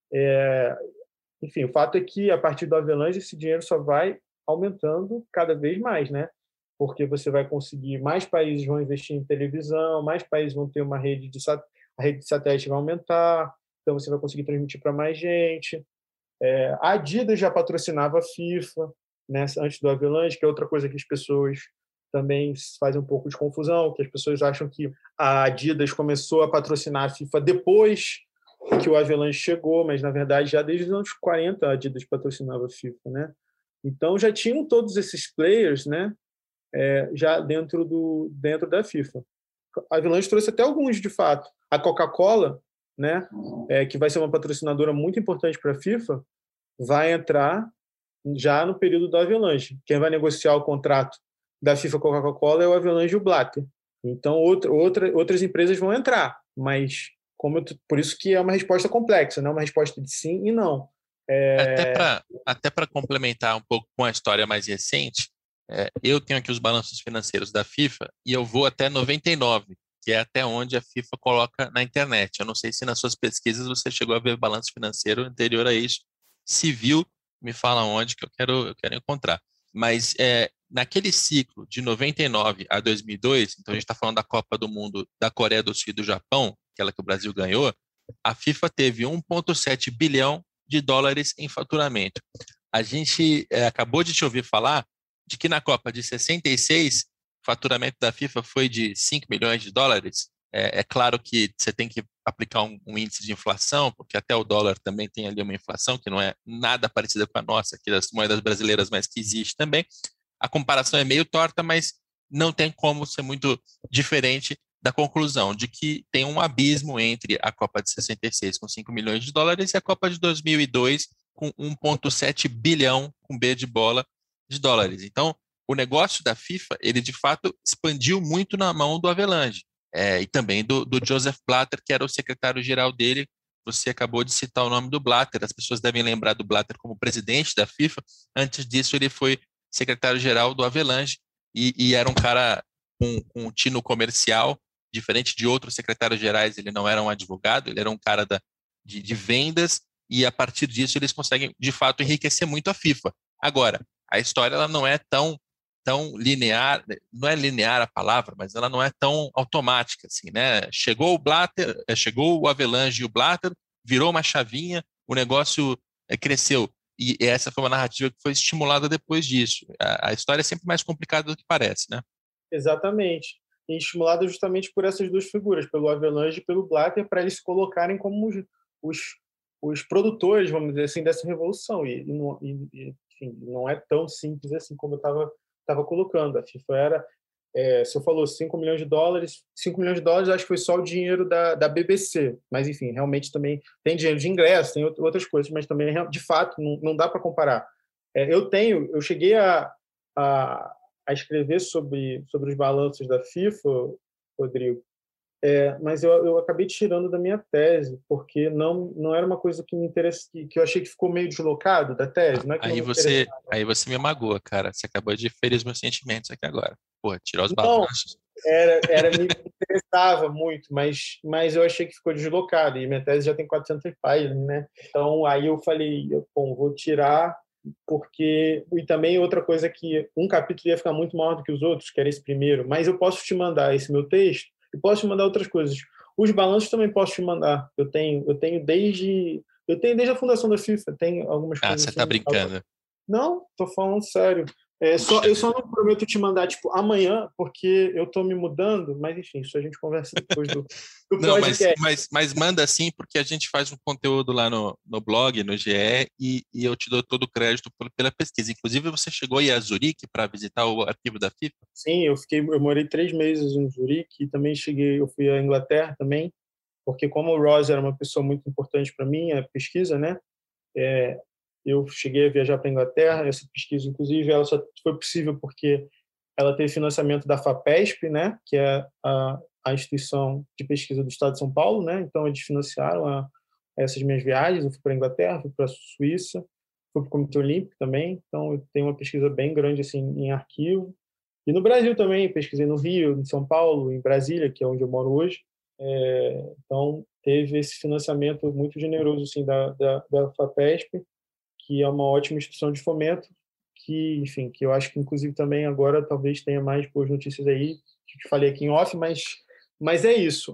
É, enfim, o fato é que, a partir do Avelange, esse dinheiro só vai aumentando cada vez mais, né? Porque você vai conseguir, mais países vão investir em televisão, mais países vão ter uma rede de sat... a rede de satélite vai aumentar, então você vai conseguir transmitir para mais gente. É, a Adidas já patrocinava a FIFA, né, antes do Avelange, que é outra coisa que as pessoas também fazem um pouco de confusão, que as pessoas acham que a Adidas começou a patrocinar a FIFA depois que o Avelange chegou, mas, na verdade, já desde os anos quarenta a Adidas patrocinava a FIFA, né? Então, já tinham todos esses players, né, é, já dentro, do, dentro da FIFA. A Avelange trouxe até alguns, de fato. A Coca-Cola, né, é, que vai ser uma patrocinadora muito importante para a FIFA, vai entrar já no período do Avelange. Quem vai negociar o contrato da FIFA com a Coca-Cola é o Avelange e o Blatter. Então, outra, outra, outras empresas vão entrar, mas como eu, por isso que é uma resposta complexa, não é uma resposta de sim e não. É... Até para até para complementar um pouco com a história mais recente, é, eu tenho aqui os balanços financeiros da FIFA e eu vou até noventa e nove, que é até onde a FIFA coloca na internet. Eu não sei se nas suas pesquisas você chegou a ver balanço financeiro anterior a isso. Se viu, me fala onde que eu quero, eu quero encontrar. Mas é, naquele ciclo de noventa e nove a dois mil e dois, então a gente está falando da Copa do Mundo da Coreia do Sul e do Japão, aquela que o Brasil ganhou, a FIFA teve um vírgula sete bilhão de dólares em faturamento. A gente é, acabou de te ouvir falar de que na Copa de sessenta e seis, o faturamento da FIFA foi de cinco milhões de dólares. É, é claro que você tem que aplicar um, um índice de inflação, porque até o dólar também tem ali uma inflação que não é nada parecida com a nossa, aqui das moedas brasileiras, mas que existe também. A comparação é meio torta, mas não tem como ser muito diferente da conclusão de que tem um abismo entre a Copa de sessenta e seis com cinco milhões de dólares e a Copa de dois mil e dois com um vírgula sete bilhão, com B de bola, de dólares. Então, o negócio da FIFA, ele de fato expandiu muito na mão do Avelange, é, e também do, do Joseph Blatter, que era o secretário-geral dele. Você acabou de citar o nome do Blatter, as pessoas devem lembrar do Blatter como presidente da FIFA. Antes disso, ele foi secretário-geral do Avelange e, e era um cara com, com um tino comercial, diferente de outros secretários-gerais. Ele não era um advogado, ele era um cara da, de, de vendas, e a partir disso eles conseguem, de fato, enriquecer muito a FIFA. Agora, a história ela não é tão, tão linear, não é linear a palavra, mas ela não é tão automática, assim, né? Chegou o Blatter, chegou o Avelange e o Blatter, virou uma chavinha, o negócio é, cresceu. E essa foi uma narrativa que foi estimulada depois disso. A, a história é sempre mais complicada do que parece, né? Exatamente. E estimulada justamente por essas duas figuras, pelo Avelange e pelo Blatter, para eles se colocarem como os, os, os produtores, vamos dizer assim, dessa revolução. E, e, não, e enfim, não é tão simples assim como eu estava estava colocando. A FIFA era, É, você falou cinco milhões de dólares, cinco milhões de dólares acho que foi só o dinheiro da, da B B C, mas enfim, realmente também tem dinheiro de ingresso, tem outras coisas, mas também, de fato, não, não dá para comparar. É, eu tenho, eu cheguei a, a, a escrever sobre, sobre os balanços da FIFA, Rodrigo, é, mas eu, eu acabei tirando da minha tese, porque não, não era uma coisa que me interessa, que, que eu achei que ficou meio deslocado da tese. Não é que Aí não me você, interessava. aí você me magoa, cara. Você acabou de ferir os meus sentimentos aqui agora. Pô, tirar os Não, balanços. era, era, me interessava muito, mas, mas eu achei que ficou deslocado, e minha tese já tem quatrocentas páginas, né? Então, aí eu falei, bom, vou tirar, porque... E também outra coisa que um capítulo ia ficar muito maior do que os outros, que era esse primeiro, mas eu posso te mandar esse meu texto e posso te mandar outras coisas. Os balanços também posso te mandar. Eu tenho, eu tenho desde... Eu tenho desde a fundação da FIFA, tem algumas Ah, coisas você tá assim. brincando. Não, tô falando sério. É, só, Puxa eu só vida. não prometo te mandar, tipo, amanhã, porque eu tô me mudando, mas enfim, isso a gente conversa depois do, do Não, mas, podcast. mas, mas manda sim, porque a gente faz um conteúdo lá no, no blog, no G E, e, e eu te dou todo o crédito por- pela pesquisa. Inclusive, você chegou aí a Zurique para visitar o arquivo da FIFA? Sim, eu fiquei, eu morei três meses em Zurique, e também cheguei, eu fui à Inglaterra também, porque como o Ross era uma pessoa muito importante para mim, a pesquisa, né? É, eu cheguei a viajar para a Inglaterra, essa pesquisa, inclusive, ela só foi possível porque ela teve financiamento da FAPESP, né, que é a, a instituição de pesquisa do Estado de São Paulo, né, então eles financiaram a, essas minhas viagens, eu fui para a Inglaterra, fui para a Suíça, fui para o Comitê Olímpico também, então eu tenho uma pesquisa bem grande assim, em arquivo, e no Brasil também, pesquisei no Rio, em São Paulo, em Brasília, que é onde eu moro hoje, é, então teve esse financiamento muito generoso assim, da, da, da FAPESP, que é uma ótima instituição de fomento, que, enfim, que eu acho que, inclusive, também agora talvez tenha mais boas notícias aí, que te falei aqui em off, mas, mas é isso.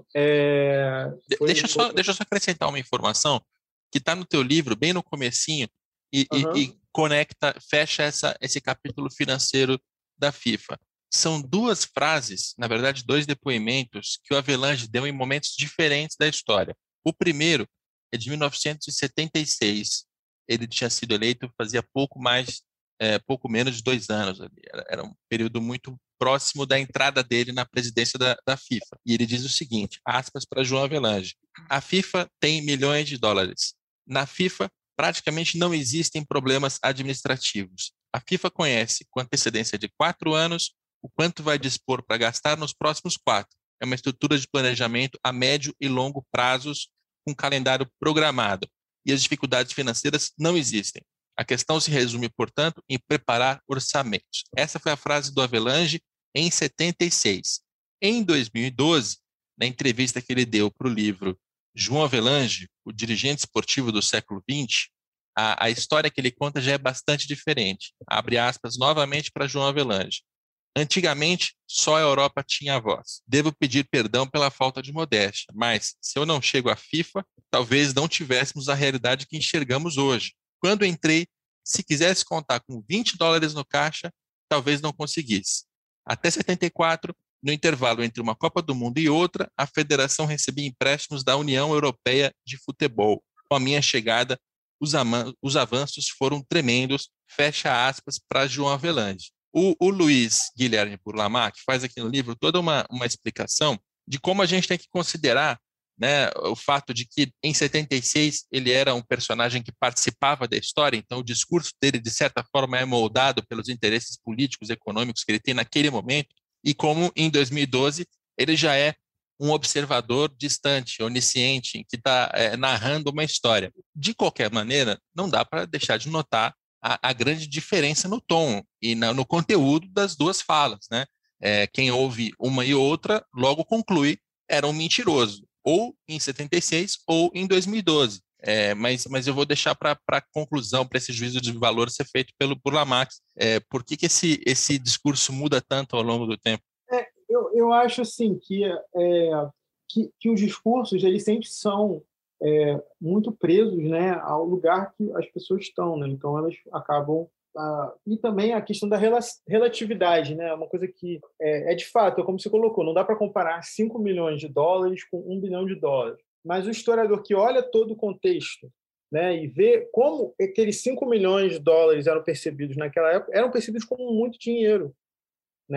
É, De- foi, Deixa eu foi... só, deixa eu só acrescentar uma informação que está no teu livro, bem no comecinho, e, e- Uhum. e conecta, fecha essa, esse capítulo financeiro da FIFA. São duas frases, na verdade, dois depoimentos que o Avelange deu em momentos diferentes da história. O primeiro é de mil novecentos e setenta e seis. Ele tinha sido eleito fazia pouco mais, é, pouco menos de dois anos ali. Era, era um período muito próximo da entrada dele na presidência da, da FIFA. E ele diz o seguinte, aspas para João Avelange: a FIFA tem milhões de dólares. Na FIFA, praticamente não existem problemas administrativos. A FIFA conhece, com antecedência de quatro anos, o quanto vai dispor para gastar nos próximos quatro. É uma estrutura de planejamento a médio e longo prazos, com calendário programado. E as dificuldades financeiras não existem. A questão se resume, portanto, em preparar orçamentos. Essa foi a frase do Avelange em setenta e seis. Em dois mil e doze, na entrevista que ele deu para o livro João Avelange, o dirigente esportivo do século vinte, a, a história que ele conta já é bastante diferente. Abre aspas novamente para João Avelange. Antigamente, só a Europa tinha voz. Devo pedir perdão pela falta de modéstia, mas se eu não chego à FIFA, talvez não tivéssemos a realidade que enxergamos hoje. Quando entrei, se quisesse contar com vinte dólares no caixa, talvez não conseguisse. Até setenta e quatro, no intervalo entre uma Copa do Mundo e outra, a federação recebia empréstimos da União Europeia de Futebol. Com a minha chegada, os, os avanços foram tremendos, fecha aspas, para João Avelange. O, o Luiz Guilherme Burlamac faz aqui no livro toda uma, uma explicação de como a gente tem que considerar, né, o fato de que em setenta e seis ele era um personagem que participava da história, então o discurso dele, de certa forma, é moldado pelos interesses políticos e econômicos que ele tem naquele momento, e como em dois mil e doze ele já é um observador distante, onisciente, que está é, narrando uma história. De qualquer maneira, não dá para deixar de notar a, a grande diferença no tom e na, no conteúdo das duas falas, né? É, quem ouve uma e outra logo conclui era um mentiroso, ou em setenta e seis ou em dois mil e doze. É, mas, mas eu vou deixar para a conclusão, para esse juízo de valor ser feito pelo Burlamac. É, por que, que esse, esse discurso muda tanto ao longo do tempo? É, eu, eu acho assim que, é, que, que os discursos eles sempre são é, muito presos, né, ao lugar que as pessoas estão, né? Então elas acabam ah, e também a questão da relatividade, né? Uma coisa que é, é de fato, é como você colocou, não dá para comparar cinco milhões de dólares com um bilhão de dólares. Mas o historiador que olha todo o contexto, né, e vê como aqueles cinco milhões de dólares eram percebidos naquela época, eram percebidos como muito dinheiro, né?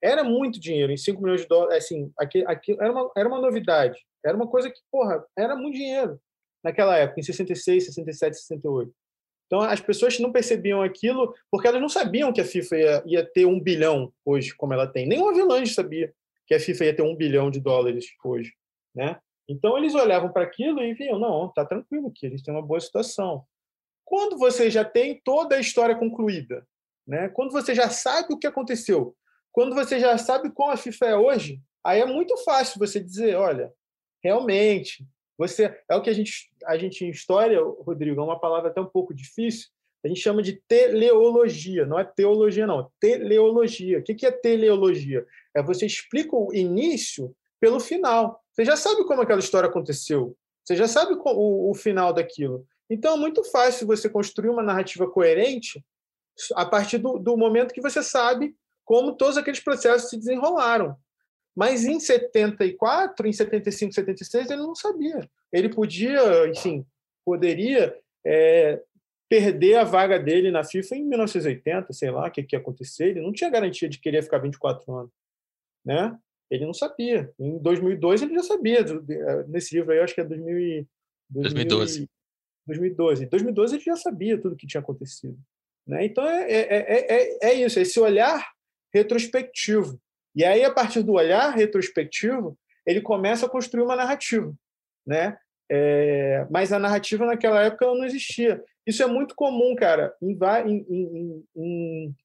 era muito dinheiro, em cinco milhões de dólares, assim, aqui, aqui, era, uma, era uma novidade, era uma coisa que, porra, era muito dinheiro naquela época, em sessenta e seis, sessenta e sete, sessenta e oito. Então, as pessoas não percebiam aquilo porque elas não sabiam que a FIFA ia, ia ter um bilhão hoje, como ela tem. Nem o Avelange sabia que a FIFA ia ter um bilhão de dólares hoje, né? Então, eles olhavam para aquilo e viam, não, tá tranquilo aqui, a gente tem uma boa situação. Quando você já tem toda a história concluída, né? Quando você já sabe o que aconteceu, quando você já sabe como a FIFA é hoje, aí é muito fácil você dizer, olha, realmente, você é o que a gente, a gente em história, Rodrigo, é uma palavra até um pouco difícil, a gente chama de teleologia, não é teologia, não, é teleologia. O que é teleologia? É você explica o início pelo final. Você já sabe como aquela história aconteceu, você já sabe o, o final daquilo. Então, é muito fácil você construir uma narrativa coerente a partir do, do momento que você sabe como todos aqueles processos se desenrolaram. Mas em setenta e quatro, em setenta e cinco, setenta e seis, ele não sabia. Ele podia, enfim, poderia é, perder a vaga dele na FIFA em mil novecentos e oitenta, sei lá o que, que ia acontecer. Ele não tinha garantia de que ele ia ficar vinte e quatro anos. Né? Ele não sabia. Em dois mil e dois, ele já sabia. Nesse livro aí, eu acho que é dois mil e, dois mil e doze. dois mil e doze. Em dois mil e doze, ele já sabia tudo o que tinha acontecido. Né? Então, é, é, é, é isso, é esse olhar retrospectivo. E aí, a partir do olhar retrospectivo, ele começa a construir uma narrativa. Né? É, mas a narrativa, naquela época, ela não existia. Isso é muito comum, cara, em, em, em, em,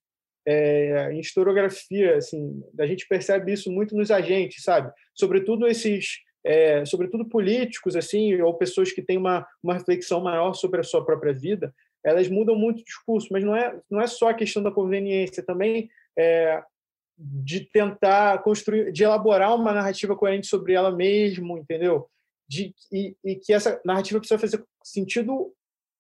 é, em historiografia. Assim, a gente percebe isso muito nos agentes, sabe? Sobretudo esses... É, sobretudo políticos, assim, ou pessoas que têm uma, uma reflexão maior sobre a sua própria vida, elas mudam muito o discurso, mas não é, não é só a questão da conveniência, também é, de tentar construir, de elaborar uma narrativa coerente sobre ela mesmo, entendeu? De, e, e que essa narrativa precisa fazer sentido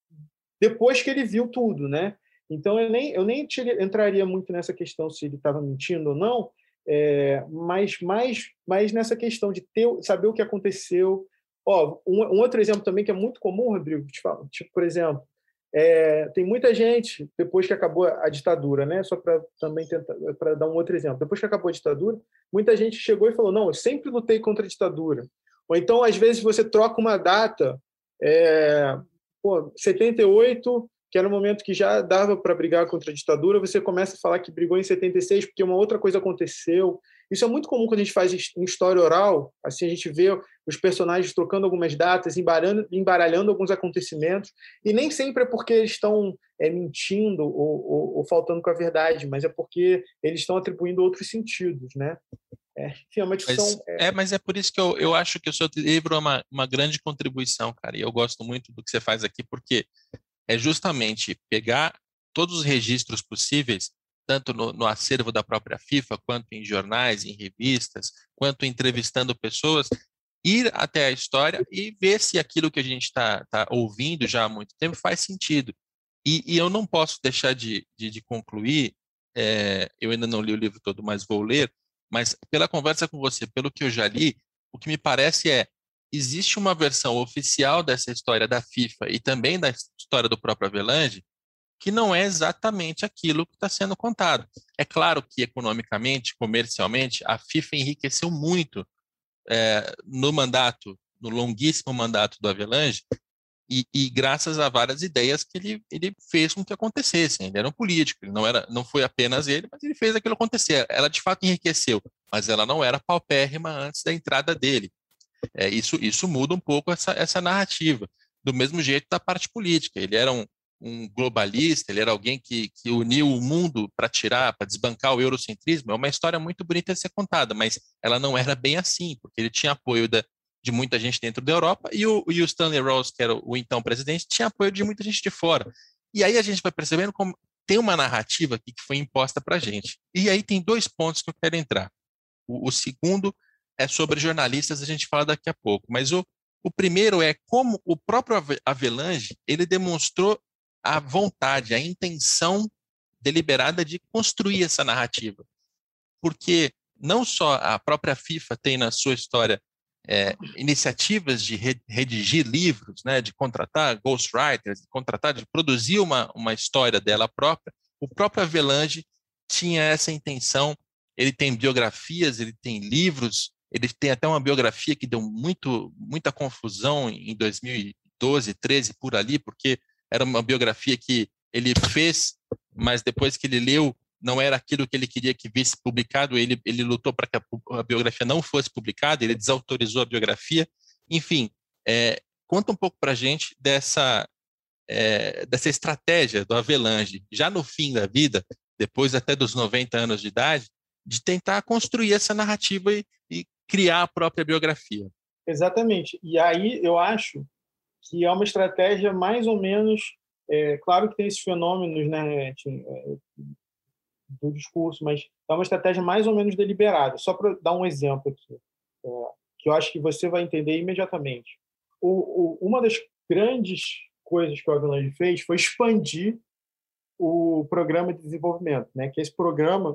depois que ele viu tudo, né? Então, eu nem, eu nem entraria muito nessa questão se ele estava mentindo ou não, É, mas mais, mais nessa questão de ter, saber o que aconteceu. Ó, um, um outro exemplo também que é muito comum, Rodrigo, te falo, tipo, por exemplo, é, tem muita gente, depois que acabou a ditadura, né? Só para também tentar, para dar um outro exemplo, depois que acabou a ditadura, muita gente chegou e falou, não, eu sempre lutei contra a ditadura. Ou então, às vezes, você troca uma data, é, pô, setenta e oito, que era um momento que já dava para brigar contra a ditadura, você começa a falar que brigou em setenta e seis porque uma outra coisa aconteceu. Isso é muito comum quando a gente faz em história oral, assim, a gente vê os personagens trocando algumas datas, embaralhando, embaralhando alguns acontecimentos, e nem sempre é porque eles estão é, mentindo ou, ou, ou faltando com a verdade, mas é porque eles estão atribuindo outros sentidos, né? É, é uma discussão... Mas, é... é, mas é por isso que eu, eu acho que o seu livro é uma, uma grande contribuição, cara, e eu gosto muito do que você faz aqui, porque é justamente pegar todos os registros possíveis, tanto no, no acervo da própria FIFA, quanto em jornais, em revistas, quanto entrevistando pessoas, ir até a história e ver se aquilo que a gente está tá ouvindo já há muito tempo faz sentido. E, e eu não posso deixar de, de, de concluir, é, eu ainda não li o livro todo, mas vou ler, mas pela conversa com você, pelo que eu já li, o que me parece é existe uma versão oficial dessa história da FIFA e também da história do próprio Avelange que não é exatamente aquilo que está sendo contado. É claro que economicamente, comercialmente, a FIFA enriqueceu muito é, no mandato, no longuíssimo mandato do Avelange, e, e graças a várias ideias que ele, ele fez com que acontecessem. Ele era um político, ele não, era, não foi apenas ele, mas ele fez aquilo acontecer. Ela de fato enriqueceu, mas ela não era paupérrima antes da entrada dele. É, isso, isso muda um pouco essa, essa narrativa. Do mesmo jeito da parte política. Ele era um, um globalista, ele era alguém que, que uniu o mundo para tirar, para desbancar o eurocentrismo. É uma história muito bonita de ser contada, mas ela não era bem assim, porque ele tinha apoio da, de muita gente dentro da Europa e o, e o Stanley Rose, que era o, o então presidente, tinha apoio de muita gente de fora. E aí a gente vai percebendo como tem uma narrativa aqui que foi imposta para a gente. E aí tem dois pontos que eu quero entrar. O, o segundo é sobre jornalistas, a gente fala daqui a pouco, mas o, o primeiro é como o próprio Avelange, ele demonstrou a vontade, a intenção deliberada de construir essa narrativa, porque não só a própria FIFA tem na sua história é, iniciativas de re, redigir livros, né, de contratar ghostwriters, de contratar, de produzir uma, uma história dela própria, o próprio Avelange tinha essa intenção. ele tem biografias, ele tem livros, ele tem até uma biografia que deu muito, muita confusão em dois mil e doze, treze, por ali, porque era uma biografia que ele fez, mas depois que ele leu, não era aquilo que ele queria que visse publicado, ele, ele lutou para que a, a biografia não fosse publicada, ele desautorizou a biografia. Enfim, é, conta um pouco para a gente dessa, é, dessa estratégia do Havelange, já no fim da vida, depois até dos noventa anos de idade, de tentar construir essa narrativa e, e criar a própria biografia. Exatamente. E aí eu acho que é uma estratégia mais ou menos... É, claro que tem esses fenômenos, né, do discurso, mas é uma estratégia mais ou menos deliberada. Só para dar um exemplo aqui, é, que eu acho que você vai entender imediatamente. O, o, uma das grandes coisas que o Havelange fez foi expandir o programa de desenvolvimento, né, que é esse programa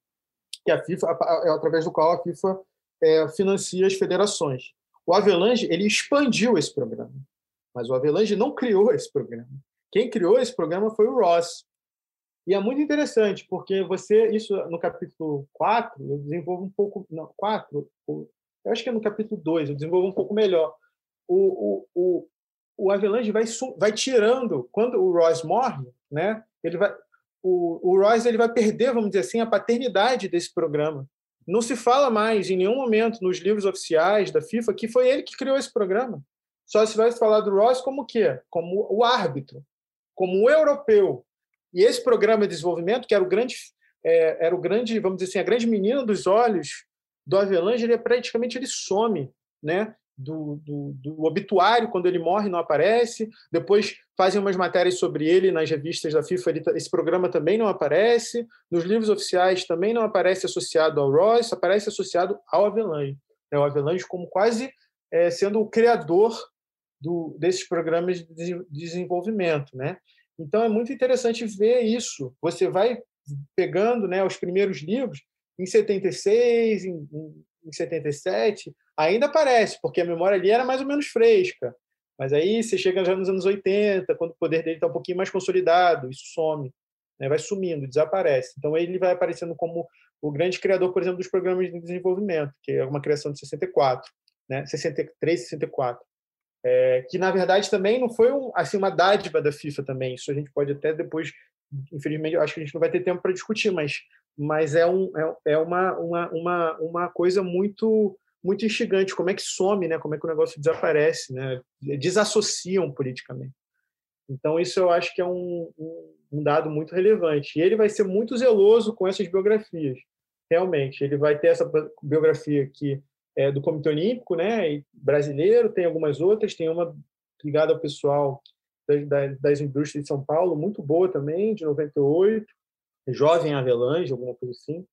que a FIFA, é através do qual a FIFA é, financia as federações. O Havelange, ele expandiu esse programa, mas o Havelange não criou esse programa. Quem criou esse programa foi o Ross. E é muito interessante, porque você, isso no capítulo quatro, eu desenvolvo um pouco... Não, quatro? Eu acho que é no capítulo dois, eu desenvolvo um pouco melhor. O, o, o, o Havelange vai, vai tirando... Quando o Ross morre, né, ele vai, o, o Ross ele vai perder, vamos dizer assim, a paternidade desse programa. Não se fala mais, em nenhum momento, nos livros oficiais da FIFA, que foi ele que criou esse programa. Só se vai falar do Ross como o quê? Como o árbitro, como o europeu. E esse programa de desenvolvimento, que era o grande, é, era o grande, vamos dizer assim, a grande menina dos olhos do Havelange, ele é praticamente ele some, né? Do, do, do obituário, quando ele morre, não aparece. Depois fazem umas matérias sobre ele nas revistas da FIFA, ele, esse programa também não aparece. Nos livros oficiais também não aparece associado ao Royce, aparece associado ao Havelange. É, o Havelange como quase é, sendo o criador do, desses programas de desenvolvimento, né? Então, é muito interessante ver isso. Você vai pegando, né, os primeiros livros, em setenta e seis, em, em setenta e sete, ainda aparece, porque a memória ali era mais ou menos fresca. Mas aí você chega já nos anos oitenta, quando o poder dele está um pouquinho mais consolidado, isso some, né, vai sumindo, desaparece. Então, ele vai aparecendo como o grande criador, por exemplo, dos programas de desenvolvimento, que é uma criação de sessenta e quatro, né, sessenta e três, sessenta e quatro. É, que, na verdade, também não foi um, assim, uma dádiva da FIFA também. Isso a gente pode até depois, infelizmente, acho que a gente não vai ter tempo para discutir, mas, mas é, um, é, é uma, uma, uma, uma coisa muito, muito instigante. Como é que some, né? Como é que o negócio desaparece, né? Desassociam politicamente. Então, isso eu acho que é um, um, um dado muito relevante. E ele vai ser muito zeloso com essas biografias, realmente. Ele vai ter essa biografia que É, do Comitê Olímpico, né, brasileiro, tem algumas outras, tem uma ligada ao pessoal das, das indústrias de São Paulo, muito boa também, de noventa e oito, Jovem Havelange, alguma coisa assim.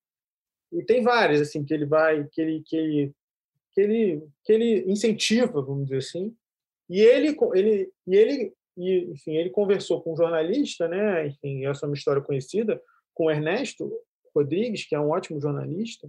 E tem várias assim que ele vai, que ele, que ele, que ele, que ele incentiva, vamos dizer assim. E ele, ele, e ele, e, enfim, ele conversou com um jornalista, né, enfim, essa é uma história conhecida, com o Ernesto Rodrigues, que é um ótimo jornalista.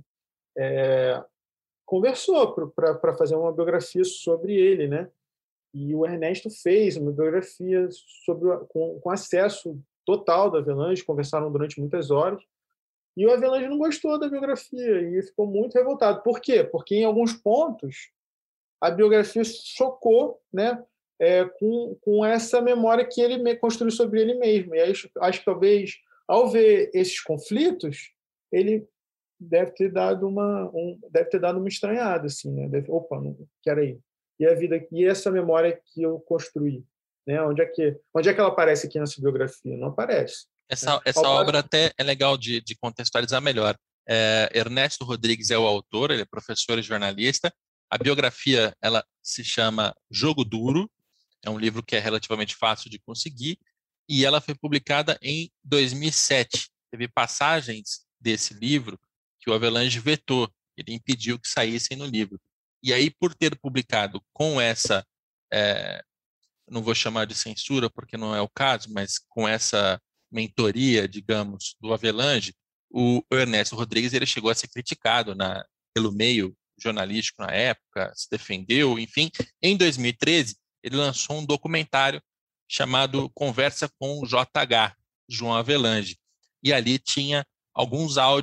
É, conversou para fazer uma biografia sobre ele, né? E o Ernesto fez uma biografia sobre, com, com acesso total do Havelange, conversaram durante muitas horas, e o Havelange não gostou da biografia e ficou muito revoltado. Por quê? Porque, em alguns pontos, a biografia chocou, né, é, com, com essa memória que ele construiu sobre ele mesmo. E aí, acho que, talvez, ao ver esses conflitos, ele deve ter dado uma um, deve ter dado uma estranhada, assim, né? Deve, opa, não quero aí. E a vida, e essa memória que eu construí, né? Onde é que onde é que ela aparece aqui nessa biografia? Não aparece. Essa né? essa obra até é legal de, de contextualizar melhor. É, Ernesto Rodrigues é o autor, ele é professor e jornalista. A biografia ela se chama Jogo Duro, é um livro que é relativamente fácil de conseguir e ela foi publicada em dois mil e sete. Teve passagens desse livro que o Havelange vetou, ele impediu que saíssem no livro. E aí, por ter publicado com essa, é, não vou chamar de censura porque não é o caso, mas com essa mentoria, digamos, do Havelange, o Ernesto Rodrigues ele chegou a ser criticado na, pelo meio jornalístico na época, se defendeu, enfim. Em dois mil e treze, ele lançou um documentário chamado Conversa com o J H, João Havelange, e ali tinha alguns áudios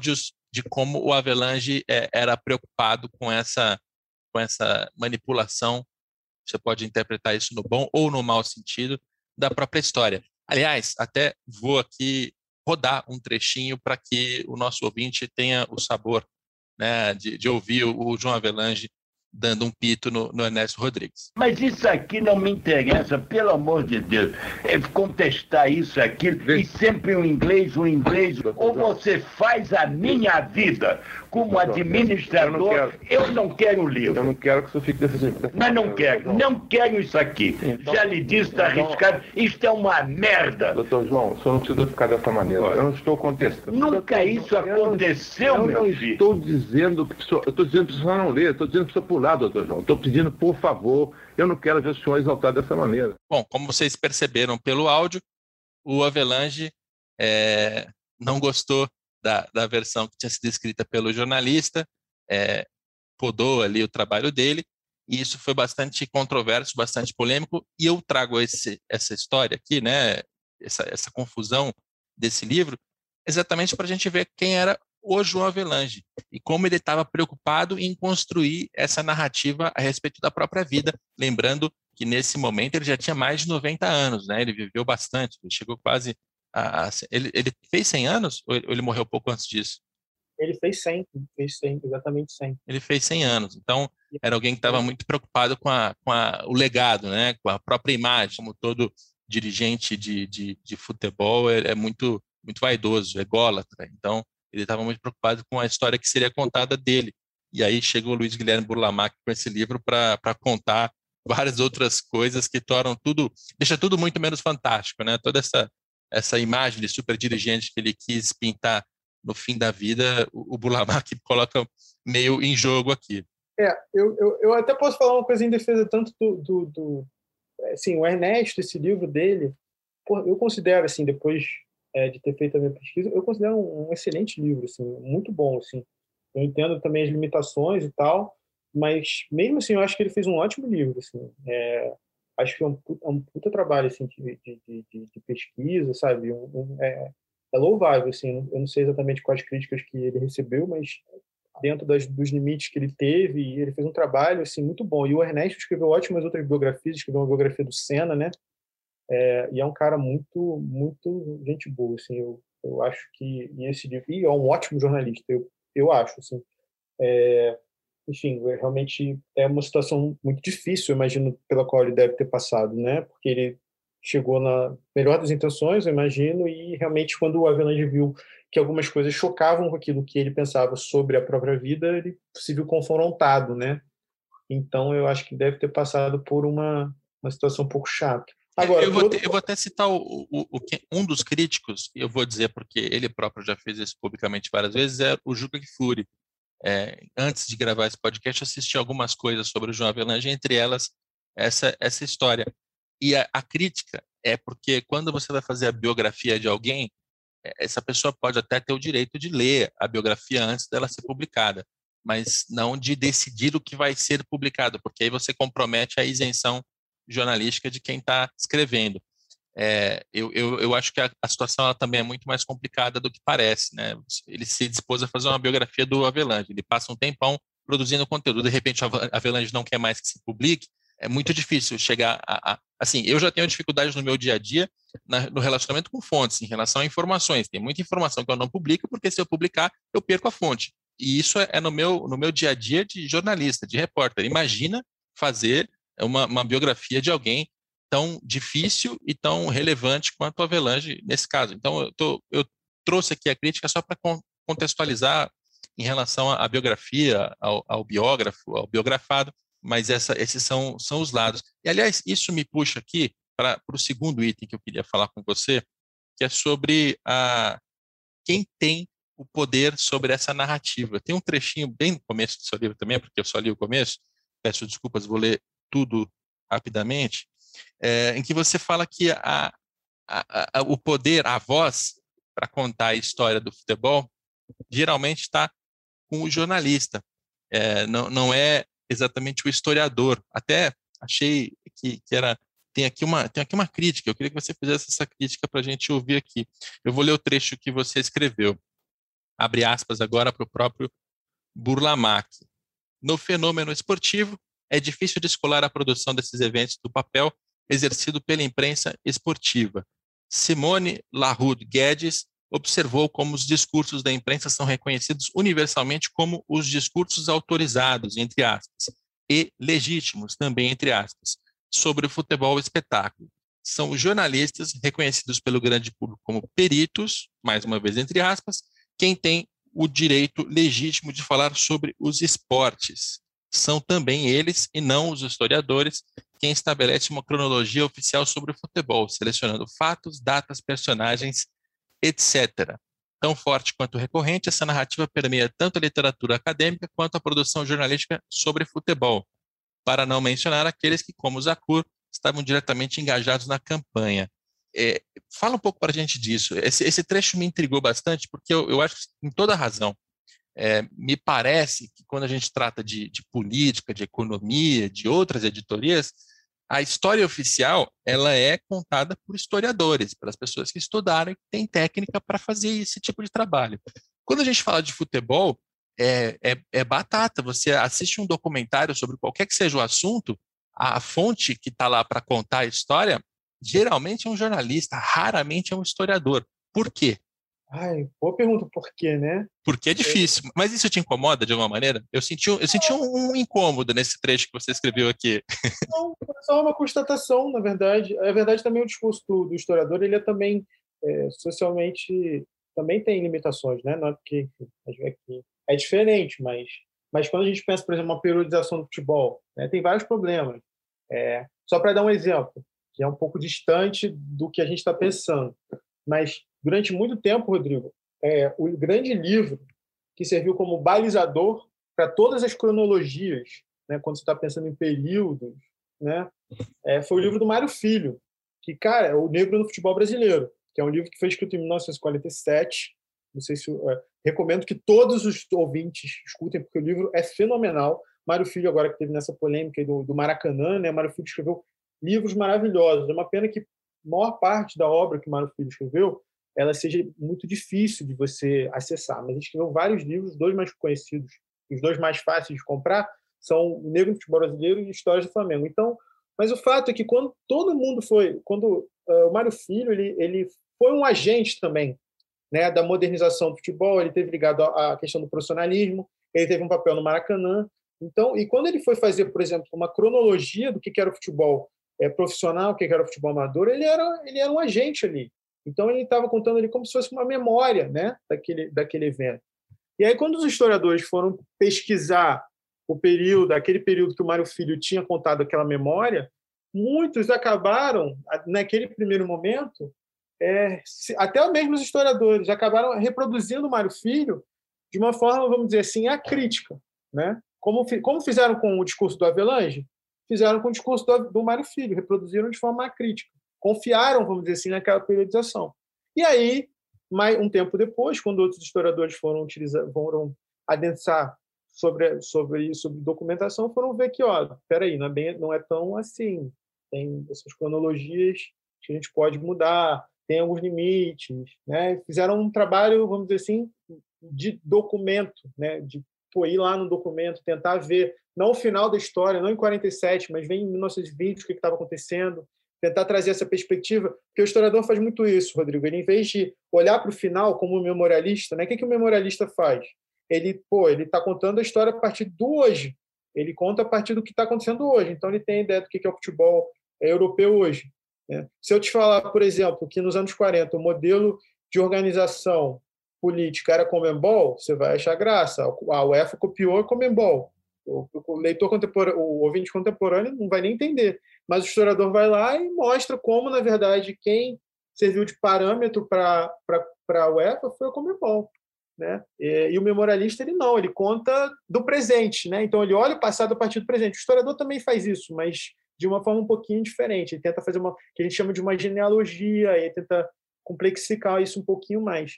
de como o Havelange é, era preocupado com essa, com essa manipulação, você pode interpretar isso no bom ou no mau sentido, da própria história. Aliás, até vou aqui rodar um trechinho para que o nosso ouvinte tenha o sabor, né, de, de ouvir o, o João Havelange dando um pito no, no Ernesto Rodrigues. Mas isso aqui não me interessa, pelo amor de Deus. É contestar isso, aquilo, e sempre um inglês, um inglês. Ou você faz a minha vida como administrador, eu não quero, eu não quero livro. Eu não quero que você fique desse jeito. Mas não quero, não quero isso aqui. Então, já lhe disse, está então, arriscado, isto é uma merda. Doutor João, o senhor não precisa ficar dessa maneira. Eu não estou contestando. Nunca isso aconteceu, eu meu não filho. Estou dizendo que eu estou dizendo que o senhor não lê, estou dizendo que o senhor pular, doutor João. Estou pedindo, por favor, eu não quero ver o senhor exaltado dessa maneira. Bom, como vocês perceberam pelo áudio, o Havelange é, não gostou da, da versão que tinha sido escrita pelo jornalista, é, podou ali o trabalho dele, e isso foi bastante controverso, bastante polêmico, e eu trago esse, essa história aqui, né, essa, essa confusão desse livro, exatamente para a gente ver quem era o João Havelange e como ele estava preocupado em construir essa narrativa a respeito da própria vida, lembrando que nesse momento ele já tinha mais de noventa anos, né? Ele viveu bastante, ele chegou quase a... a ele, ele fez cem anos ou ele morreu pouco antes disso? Ele fez cem, fez cem, exatamente cem. Ele fez cem anos, então era alguém que estava muito preocupado com, a, com a, o legado, né? Com a própria imagem, como todo dirigente de, de, de futebol é, é muito, muito vaidoso, é ególatra, então ele estava muito preocupado com a história que seria contada dele. E aí chegou o Luiz Guilherme Burlamac com esse livro para contar várias outras coisas que tornam tudo, deixa tudo muito menos fantástico, né? Toda essa, essa imagem de super dirigente que ele quis pintar no fim da vida, o, o Burlamac coloca meio em jogo aqui. É, eu, eu, eu até posso falar uma coisa em defesa tanto do... do, do assim, o Ernesto, esse livro dele, eu considero, assim, depois... É, de ter feito a minha pesquisa, eu considero um, um excelente livro, assim, muito bom, assim. Eu entendo também as limitações e tal, mas mesmo assim eu acho que ele fez um ótimo livro, assim. É, acho que é um puta, um puta trabalho, assim, de, de, de, de pesquisa, sabe? Um, um, é, é louvável, assim. Eu não sei exatamente quais críticas que ele recebeu, mas dentro das, dos limites que ele teve, ele fez um trabalho, assim, muito bom. E o Ernesto escreveu ótimas outras biografias, escreveu uma biografia do Senna, né? É, e é um cara muito, muito gente boa, assim, eu, eu acho que, e esse livro, e é um ótimo jornalista, eu, eu acho, assim, é, enfim, realmente é uma situação muito difícil, eu imagino, pela qual ele deve ter passado, né, porque ele chegou na melhor das intenções, eu imagino, e realmente quando o Havelange viu que algumas coisas chocavam com aquilo que ele pensava sobre a própria vida, ele se viu confrontado, né, então eu acho que deve ter passado por uma, uma situação um pouco chata. Agora, eu, vou ter, eu vou até citar o, o, o, um dos críticos, e eu vou dizer porque ele próprio já fez isso publicamente várias vezes, é o Juca Kfouri. É, antes de gravar esse podcast, eu assisti algumas coisas sobre o João Havelange, entre elas essa, essa história. E a, a crítica é porque quando você vai fazer a biografia de alguém, essa pessoa pode até ter o direito de ler a biografia antes dela ser publicada, mas não de decidir o que vai ser publicado, porque aí você compromete a isenção jornalística de quem está escrevendo. É, eu, eu, eu acho que a, a situação ela também é muito mais complicada do que parece, né? Ele se dispôs a fazer uma biografia do Havelange, ele passa um tempão produzindo conteúdo, de repente o Havelange não quer mais que se publique, é muito difícil chegar a, a... Assim, eu já tenho dificuldades no meu dia a dia na, no relacionamento com fontes, em relação a informações. Tem muita informação que eu não publico, porque se eu publicar, eu perco a fonte. E isso é, é no, meu, no meu dia a dia de jornalista, de repórter. Imagina fazer Uma, uma biografia de alguém tão difícil e tão relevante quanto o Havelange nesse caso. Então, eu, tô, eu trouxe aqui a crítica só para contextualizar em relação à biografia, ao, ao biógrafo, ao biografado, mas essa, esses são, são os lados. E, aliás, isso me puxa aqui para o segundo item que eu queria falar com você, que é sobre a, quem tem o poder sobre essa narrativa. Tem um trechinho bem no começo do seu livro também, porque eu só li o começo, peço desculpas, vou ler tudo rapidamente, é, em que você fala que a, a, a, o poder, a voz para contar a história do futebol geralmente está com o jornalista, é, não, não é exatamente o historiador. Até achei que, que era tem aqui uma tem aqui uma crítica, eu queria que você fizesse essa crítica para a gente ouvir aqui. Eu vou ler o trecho que você escreveu. Abre aspas agora para o próprio Burlamac. No fenômeno esportivo, é difícil descolar a produção desses eventos do papel exercido pela imprensa esportiva. Simone Lahoud Guedes observou como os discursos da imprensa são reconhecidos universalmente como os discursos autorizados, entre aspas, e legítimos, também entre aspas, sobre o futebol espetáculo. São os jornalistas, reconhecidos pelo grande público como peritos, mais uma vez entre aspas, quem tem o direito legítimo de falar sobre os esportes. São também eles, e não os historiadores, quem estabelece uma cronologia oficial sobre o futebol, selecionando fatos, datas, personagens, etcétera. Tão forte quanto recorrente, essa narrativa permeia tanto a literatura acadêmica quanto a produção jornalística sobre futebol, para não mencionar aqueles que, como Zakur, estavam diretamente engajados na campanha. É, fala um pouco para a gente disso. Esse, esse trecho me intrigou bastante, porque eu, eu acho que tem toda a razão. É, me parece que quando a gente trata de, de política, de economia, de outras editorias, a história oficial ela é contada por historiadores, pelas pessoas que estudaram e que têm técnica para fazer esse tipo de trabalho. Quando a gente fala de futebol, é, é, é batata. Você assiste um documentário sobre qualquer que seja o assunto, a fonte que está lá para contar a história, geralmente é um jornalista, raramente é um historiador. Por quê? Ai, boa pergunta, por quê, né? Porque é difícil. É. Mas isso te incomoda de alguma maneira? Eu senti, um, eu senti um, um incômodo nesse trecho que você escreveu aqui. Não, é só uma constatação, na verdade. A verdade também, o discurso do, do historiador, ele é também é, socialmente, também tem limitações, né? Não é porque enfim, é diferente, mas, mas quando a gente pensa, por exemplo, uma periodização do futebol, né, tem vários problemas. É, só para dar um exemplo, que é um pouco distante do que a gente está pensando, mas durante muito tempo, Rodrigo, é, o grande livro que serviu como balizador para todas as cronologias, né, quando você está pensando em períodos, né, é, foi o livro do Mário Filho, que, cara, é O Negro no Futebol Brasileiro, que é um livro que foi escrito em mil novecentos e quarenta e sete. Não sei se é, recomendo que todos os ouvintes escutem, porque o livro é fenomenal. Mário Filho, agora que teve nessa polêmica do, do Maracanã, né, Mário Filho escreveu livros maravilhosos. É uma pena que a maior parte da obra que Mário Filho escreveu ela seja muito difícil de você acessar. Mas ele escreveu vários livros, os dois mais conhecidos, os dois mais fáceis de comprar, são O Negro no Futebol Brasileiro e Histórias do Flamengo. Então, mas o fato é que quando todo mundo foi, quando uh, o Mário Filho, ele, ele foi um agente também, né, da modernização do futebol, ele teve ligado à questão do profissionalismo, ele teve um papel no Maracanã. Então, e quando ele foi fazer, por exemplo, uma cronologia do que era o futebol é, profissional, o que era o futebol amador, ele era, ele era um agente ali. Então, ele estava contando ali como se fosse uma memória, né, daquele, daquele evento. E aí, quando os historiadores foram pesquisar o período, aquele período que o Mário Filho tinha contado aquela memória, muitos acabaram, naquele primeiro momento, é, até mesmo os historiadores, acabaram reproduzindo o Mário Filho de uma forma, vamos dizer assim, acrítica, né? Como, como fizeram com o discurso do Avelange, fizeram com o discurso do, do Mário Filho, reproduziram de forma acrítica. Confiaram, vamos dizer assim, naquela periodização. E aí, mais um tempo depois, quando outros historiadores foram, utilizar, foram adensar sobre, sobre, sobre documentação, foram ver que, ó, peraí, não é, bem, não é tão assim. Tem essas cronologias que a gente pode mudar, tem alguns limites, né? Fizeram um trabalho, vamos dizer assim, de documento, né? De pô, ir lá no documento, tentar ver, não o final da história, não em quarenta e sete, mas vem em mil novecentos e vinte, o que estava acontecendo, tentar trazer essa perspectiva, porque o historiador faz muito isso, Rodrigo. Ele, em vez de olhar para o final como memorialista, né? O que, que o memorialista faz? Ele pô, ele está contando a história a partir do hoje. Ele conta a partir do que está acontecendo hoje. Então, ele tem a ideia do que é o futebol europeu hoje. Né? Se eu te falar, por exemplo, que nos anos quarenta o modelo de organização política era Conmebol, você vai achar graça. A UEFA copiou a Conmebol. O leitor contemporâneo, o ouvinte contemporâneo não vai nem entender. Mas o historiador vai lá e mostra como, na verdade, quem serviu de parâmetro para a UEFA foi a Conmebol. Né? E, e o memorialista, ele não, ele conta do presente. Né? Então, ele olha o passado a partir do presente. O historiador também faz isso, mas de uma forma um pouquinho diferente. Ele tenta fazer uma que a gente chama de uma genealogia, e tenta complexificar isso um pouquinho mais.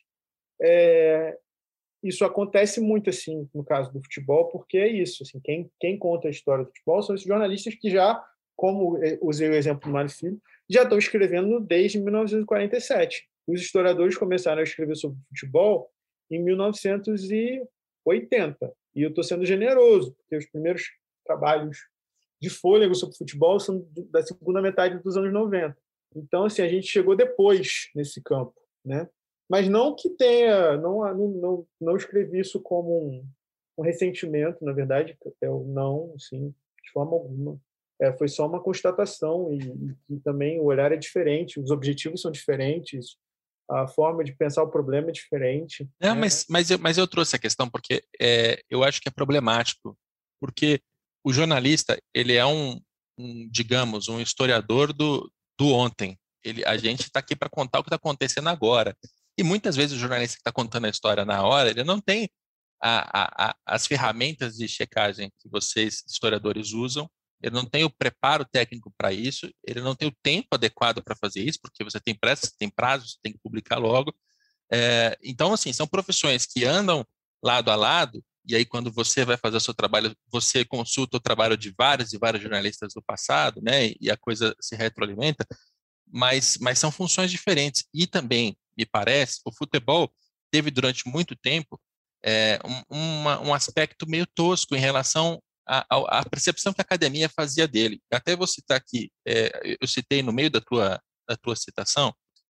É, isso acontece muito assim no caso do futebol, porque é isso. Assim, quem, quem conta a história do futebol são esses jornalistas que já, como usei o exemplo do Mário Filho, já estão escrevendo desde mil novecentos e quarenta e sete. Os historiadores começaram a escrever sobre futebol em mil novecentos e oitenta. E eu estou sendo generoso, porque os primeiros trabalhos de fôlego sobre futebol são da segunda metade dos anos noventa. Então, assim, a gente chegou depois nesse campo, né? Mas não que tenha... Não, não, não, não escrevi isso como um, um ressentimento, na verdade, eu não, assim, de forma alguma. É, foi só uma constatação e, e também o olhar é diferente, os objetivos são diferentes, a forma de pensar o problema é diferente. Não, né? mas, mas, eu, mas eu trouxe a questão porque é, eu acho que é problemático, porque o jornalista, ele é um, um digamos, um historiador do, do ontem. Ele, a gente está aqui para contar o que está acontecendo agora. E muitas vezes o jornalista que está contando a história na hora, ele não tem a, a, a, as ferramentas de checagem que vocês, historiadores, usam, ele não tem o preparo técnico para isso, ele não tem o tempo adequado para fazer isso, porque você tem pressa, você tem prazo, você tem que publicar logo. É, então, assim, são profissões que andam lado a lado, e aí quando você vai fazer o seu trabalho, você consulta o trabalho de vários e vários jornalistas do passado, né, e a coisa se retroalimenta, mas, mas são funções diferentes. E também, me parece, o futebol teve durante muito tempo é, um, uma, um aspecto meio tosco em relação à, à percepção que a academia fazia dele. Até vou citar aqui, é, eu citei no meio da tua, da tua citação,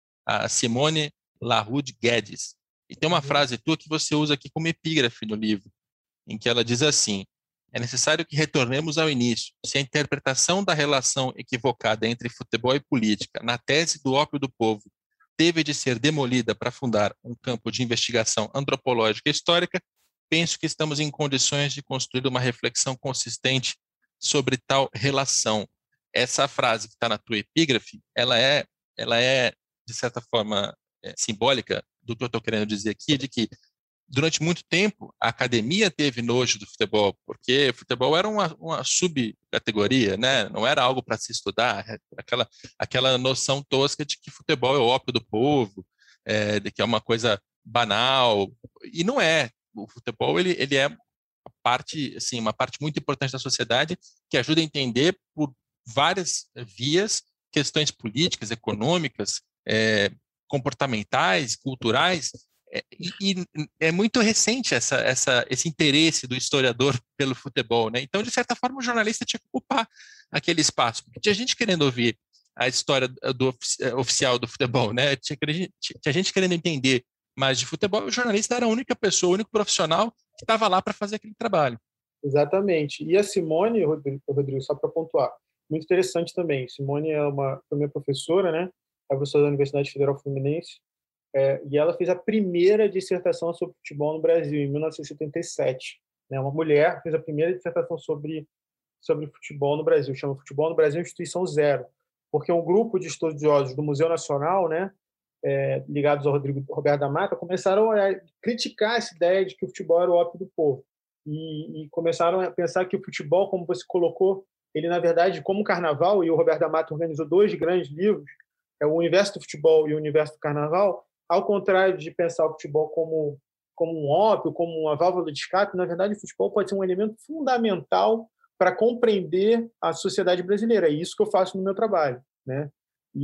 a Simone Lahoud Guedes. E tem uma uhum. frase tua que você usa aqui como epígrafe no livro, em que ela diz assim: é necessário que retornemos ao início. Se a interpretação da relação equivocada entre futebol e política, na tese do ópio do povo, teve de ser demolida para fundar um campo de investigação antropológica e histórica, penso que estamos em condições de construir uma reflexão consistente sobre tal relação. Essa frase que está na tua epígrafe, ela é, ela é de certa forma, é, simbólica do que eu estou querendo dizer aqui, de que durante muito tempo a academia teve nojo do futebol, porque o futebol era uma, uma subcategoria, né? Não era algo para se estudar, aquela, aquela noção tosca de que futebol é o ópio do povo, é, de que é uma coisa banal, e não é. O futebol ele, ele é parte, assim, uma parte muito importante da sociedade que ajuda a entender por várias vias questões políticas, econômicas, É, comportamentais, culturais, é, e, e é muito recente essa, essa, esse interesse do historiador pelo futebol, né? Então, de certa forma, o jornalista tinha que ocupar aquele espaço, porque tinha gente querendo ouvir a história do oficial do futebol, né? Tinha, tinha gente querendo entender mais de futebol, e o jornalista era a única pessoa, o único profissional que estava lá para fazer aquele trabalho. Exatamente. E a Simone, Rodrigo, Rodrigo só para pontuar, muito interessante também. Simone é uma, foi minha professora, né? É professora da Universidade Federal Fluminense, é, e ela fez a primeira dissertação sobre futebol no Brasil, em mil novecentos e setenta e sete. Né? Uma mulher fez a primeira dissertação sobre, sobre futebol no Brasil, chama Futebol no Brasil Instituição Zero, porque um grupo de estudiosos do Museu Nacional, né, é, ligados ao Rodrigo, Roberto da Mata, começaram a criticar essa ideia de que o futebol era o ópio do povo, e, e começaram a pensar que o futebol, como você colocou, ele, na verdade, como carnaval, e o Roberto da Mata organizou dois grandes livros, é o universo do futebol e o universo do carnaval, ao contrário de pensar o futebol como, como um ópio, como uma válvula de escape, na verdade, o futebol pode ser um elemento fundamental para compreender a sociedade brasileira. É isso que eu faço no meu trabalho, né?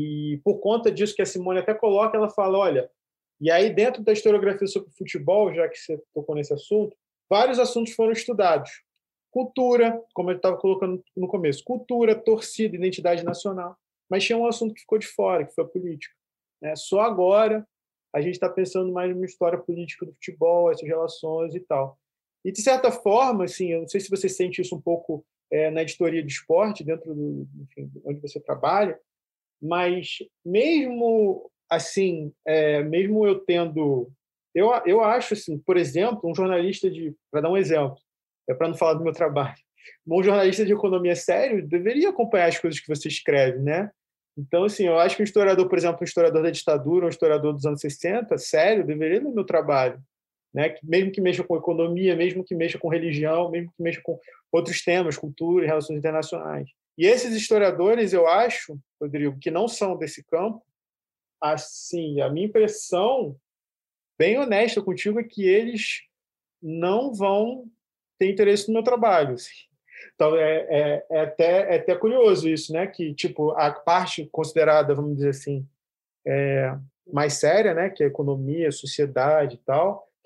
E por conta disso que a Simone até coloca, ela fala, olha, e aí dentro da historiografia sobre futebol, já que você tocou nesse assunto, vários assuntos foram estudados. Cultura, como eu estava colocando no começo, cultura, torcida, identidade nacional. Mas tinha um assunto que ficou de fora, que foi a política. Né? Só agora a gente está pensando mais numa história política do futebol, essas relações e tal. E, de certa forma, assim, eu não sei se você sente isso um pouco é, na editoria de esporte, dentro do, enfim, onde você trabalha, mas mesmo assim, é, mesmo eu tendo... Eu, eu acho, assim, por exemplo, um jornalista de... Para dar um exemplo, é para não falar do meu trabalho, um jornalista de economia sério deveria acompanhar as coisas que você escreve, né? Então, assim, eu acho que um historiador, por exemplo, um historiador da ditadura, um historiador dos anos sessenta, sério, deveria ler meu trabalho, né? Mesmo que mexa com economia, mesmo que mexa com religião, mesmo que mexa com outros temas, cultura e relações internacionais. E esses historiadores, eu acho, Rodrigo, que não são desse campo, assim, a minha impressão, bem honesta contigo, é que eles não vão ter interesse no meu trabalho, assim. Então, é, é, é, até, é até curioso isso, né? Que, tipo, a parte considerada, vamos dizer assim, é, mais séria, né? Que é a economia, a sociedade e tal,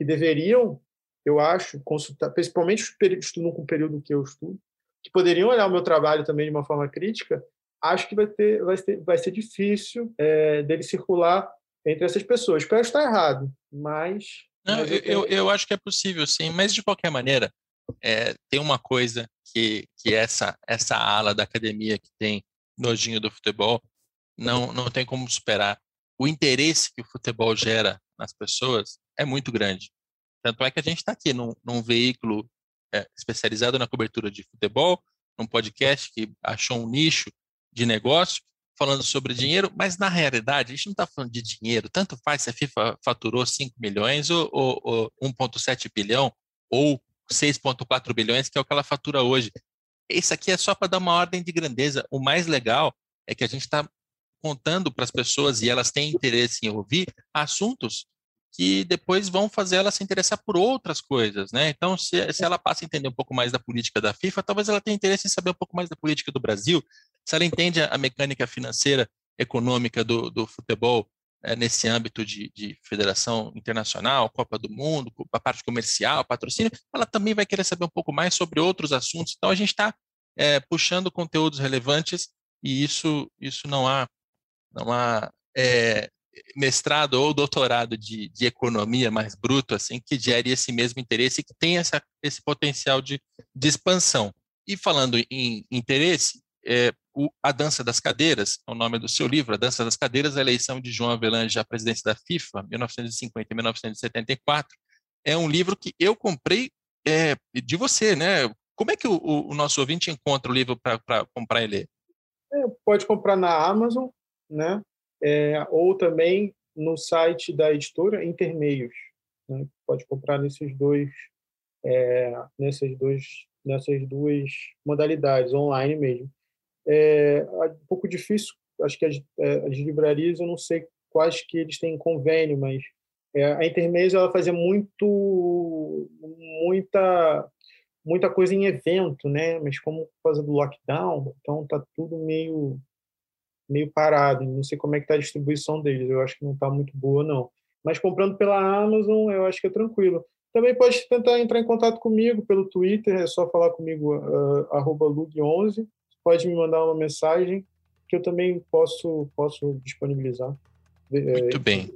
que deveriam, eu acho, consultar, principalmente os que estudam com o período que eu estudo, que poderiam olhar o meu trabalho também de uma forma crítica, acho que vai, ter, vai, ter, vai ser difícil é, dele circular entre essas pessoas. Espero estar errado, mas... Não, mas eu, eu, tenho... eu, eu acho que é possível, sim, mas de qualquer maneira, é, tem uma coisa que, que essa, essa ala da academia que tem nojinho do futebol não, não tem como superar. O interesse que o futebol gera nas pessoas é muito grande. Tanto é que a gente está aqui num, num veículo é, especializado na cobertura de futebol, num podcast que achou um nicho de negócio, falando sobre dinheiro, mas na realidade a gente não está falando de dinheiro, tanto faz se a FIFA faturou cinco milhões ou, ou, ou um vírgula sete bilhão ou seis vírgula quatro bilhões, que é o que ela fatura hoje. Isso aqui é só para dar uma ordem de grandeza. O mais legal é que a gente está contando para as pessoas, e elas têm interesse em ouvir, assuntos que depois vão fazer ela se interessar por outras coisas, né? Então, se, se ela passa a entender um pouco mais da política da FIFA, talvez ela tenha interesse em saber um pouco mais da política do Brasil. Se ela entende a mecânica financeira, econômica do, do futebol é, nesse âmbito de, de federação internacional, Copa do Mundo, a parte comercial, patrocínio, ela também vai querer saber um pouco mais sobre outros assuntos. Então, a gente está é, puxando conteúdos relevantes e isso, isso não há, não há é, mestrado ou doutorado de, de economia mais bruto, assim, que gere esse mesmo interesse e que tem essa, esse potencial de, de expansão. E falando em interesse, é, o, A Dança das Cadeiras, é o nome do seu livro, A Dança das Cadeiras, a eleição de João Avelange à presidência da FIFA, mil novecentos e cinquenta e mil novecentos e setenta e quatro, é um livro que eu comprei é, de você, né? Como é que o, o nosso ouvinte encontra o livro para comprar e ler? É, pode comprar na Amazon, né? É, ou também no site da editora Intermeios, né? Pode comprar nesses dois, é, nesses dois, nessas duas modalidades, online mesmo. É um pouco difícil, acho que as, as livrarias, eu não sei quais que eles têm convênio, mas é, a Intermeios ela fazia muito, muita, muita coisa em evento, né? Mas como por causa do lockdown, então tá tudo meio meio parado, não sei como é que está a distribuição deles, eu acho que não está muito boa, não. Mas comprando pela Amazon, eu acho que é tranquilo. Também pode tentar entrar em contato comigo pelo Twitter, é só falar comigo, uh, arroba lug onze, pode me mandar uma mensagem, que eu também posso, posso disponibilizar. Muito é, bem.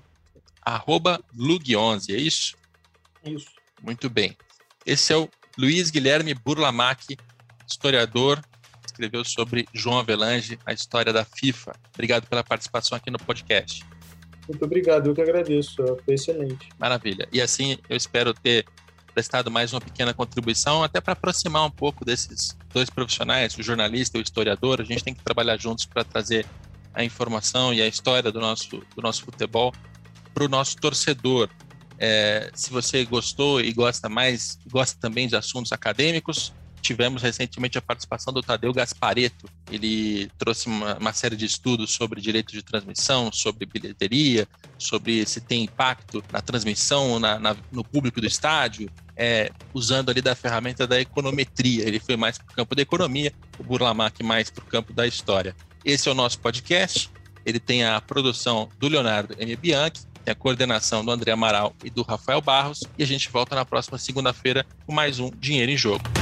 Arroba lug onze, é isso? Isso. Muito bem. Esse é o Luiz Guilherme Burlamac, historiador, escreveu sobre João Avelange, a história da FIFA. Obrigado pela participação aqui no podcast. Muito obrigado, eu que agradeço, foi excelente. Maravilha. E assim, eu espero ter prestado mais uma pequena contribuição, até para aproximar um pouco desses dois profissionais, o jornalista e o historiador. A gente tem que trabalhar juntos para trazer a informação e a história do nosso, do nosso futebol para o nosso torcedor. É, se você gostou e gosta mais, gosta também de assuntos acadêmicos, tivemos recentemente a participação do Tadeu Gasparetto. Ele trouxe uma, uma série de estudos sobre direito de transmissão, sobre bilheteria, sobre se tem impacto na transmissão, na, na, no público do estádio, é, usando ali da ferramenta da econometria. Ele foi mais para o campo da economia, o Burlamac mais para o campo da história. Esse é o nosso podcast. Ele tem a produção do Leonardo M. Bianchi, tem a coordenação do André Amaral e do Rafael Barros, e a gente volta na próxima segunda-feira com mais um Dinheiro em Jogo.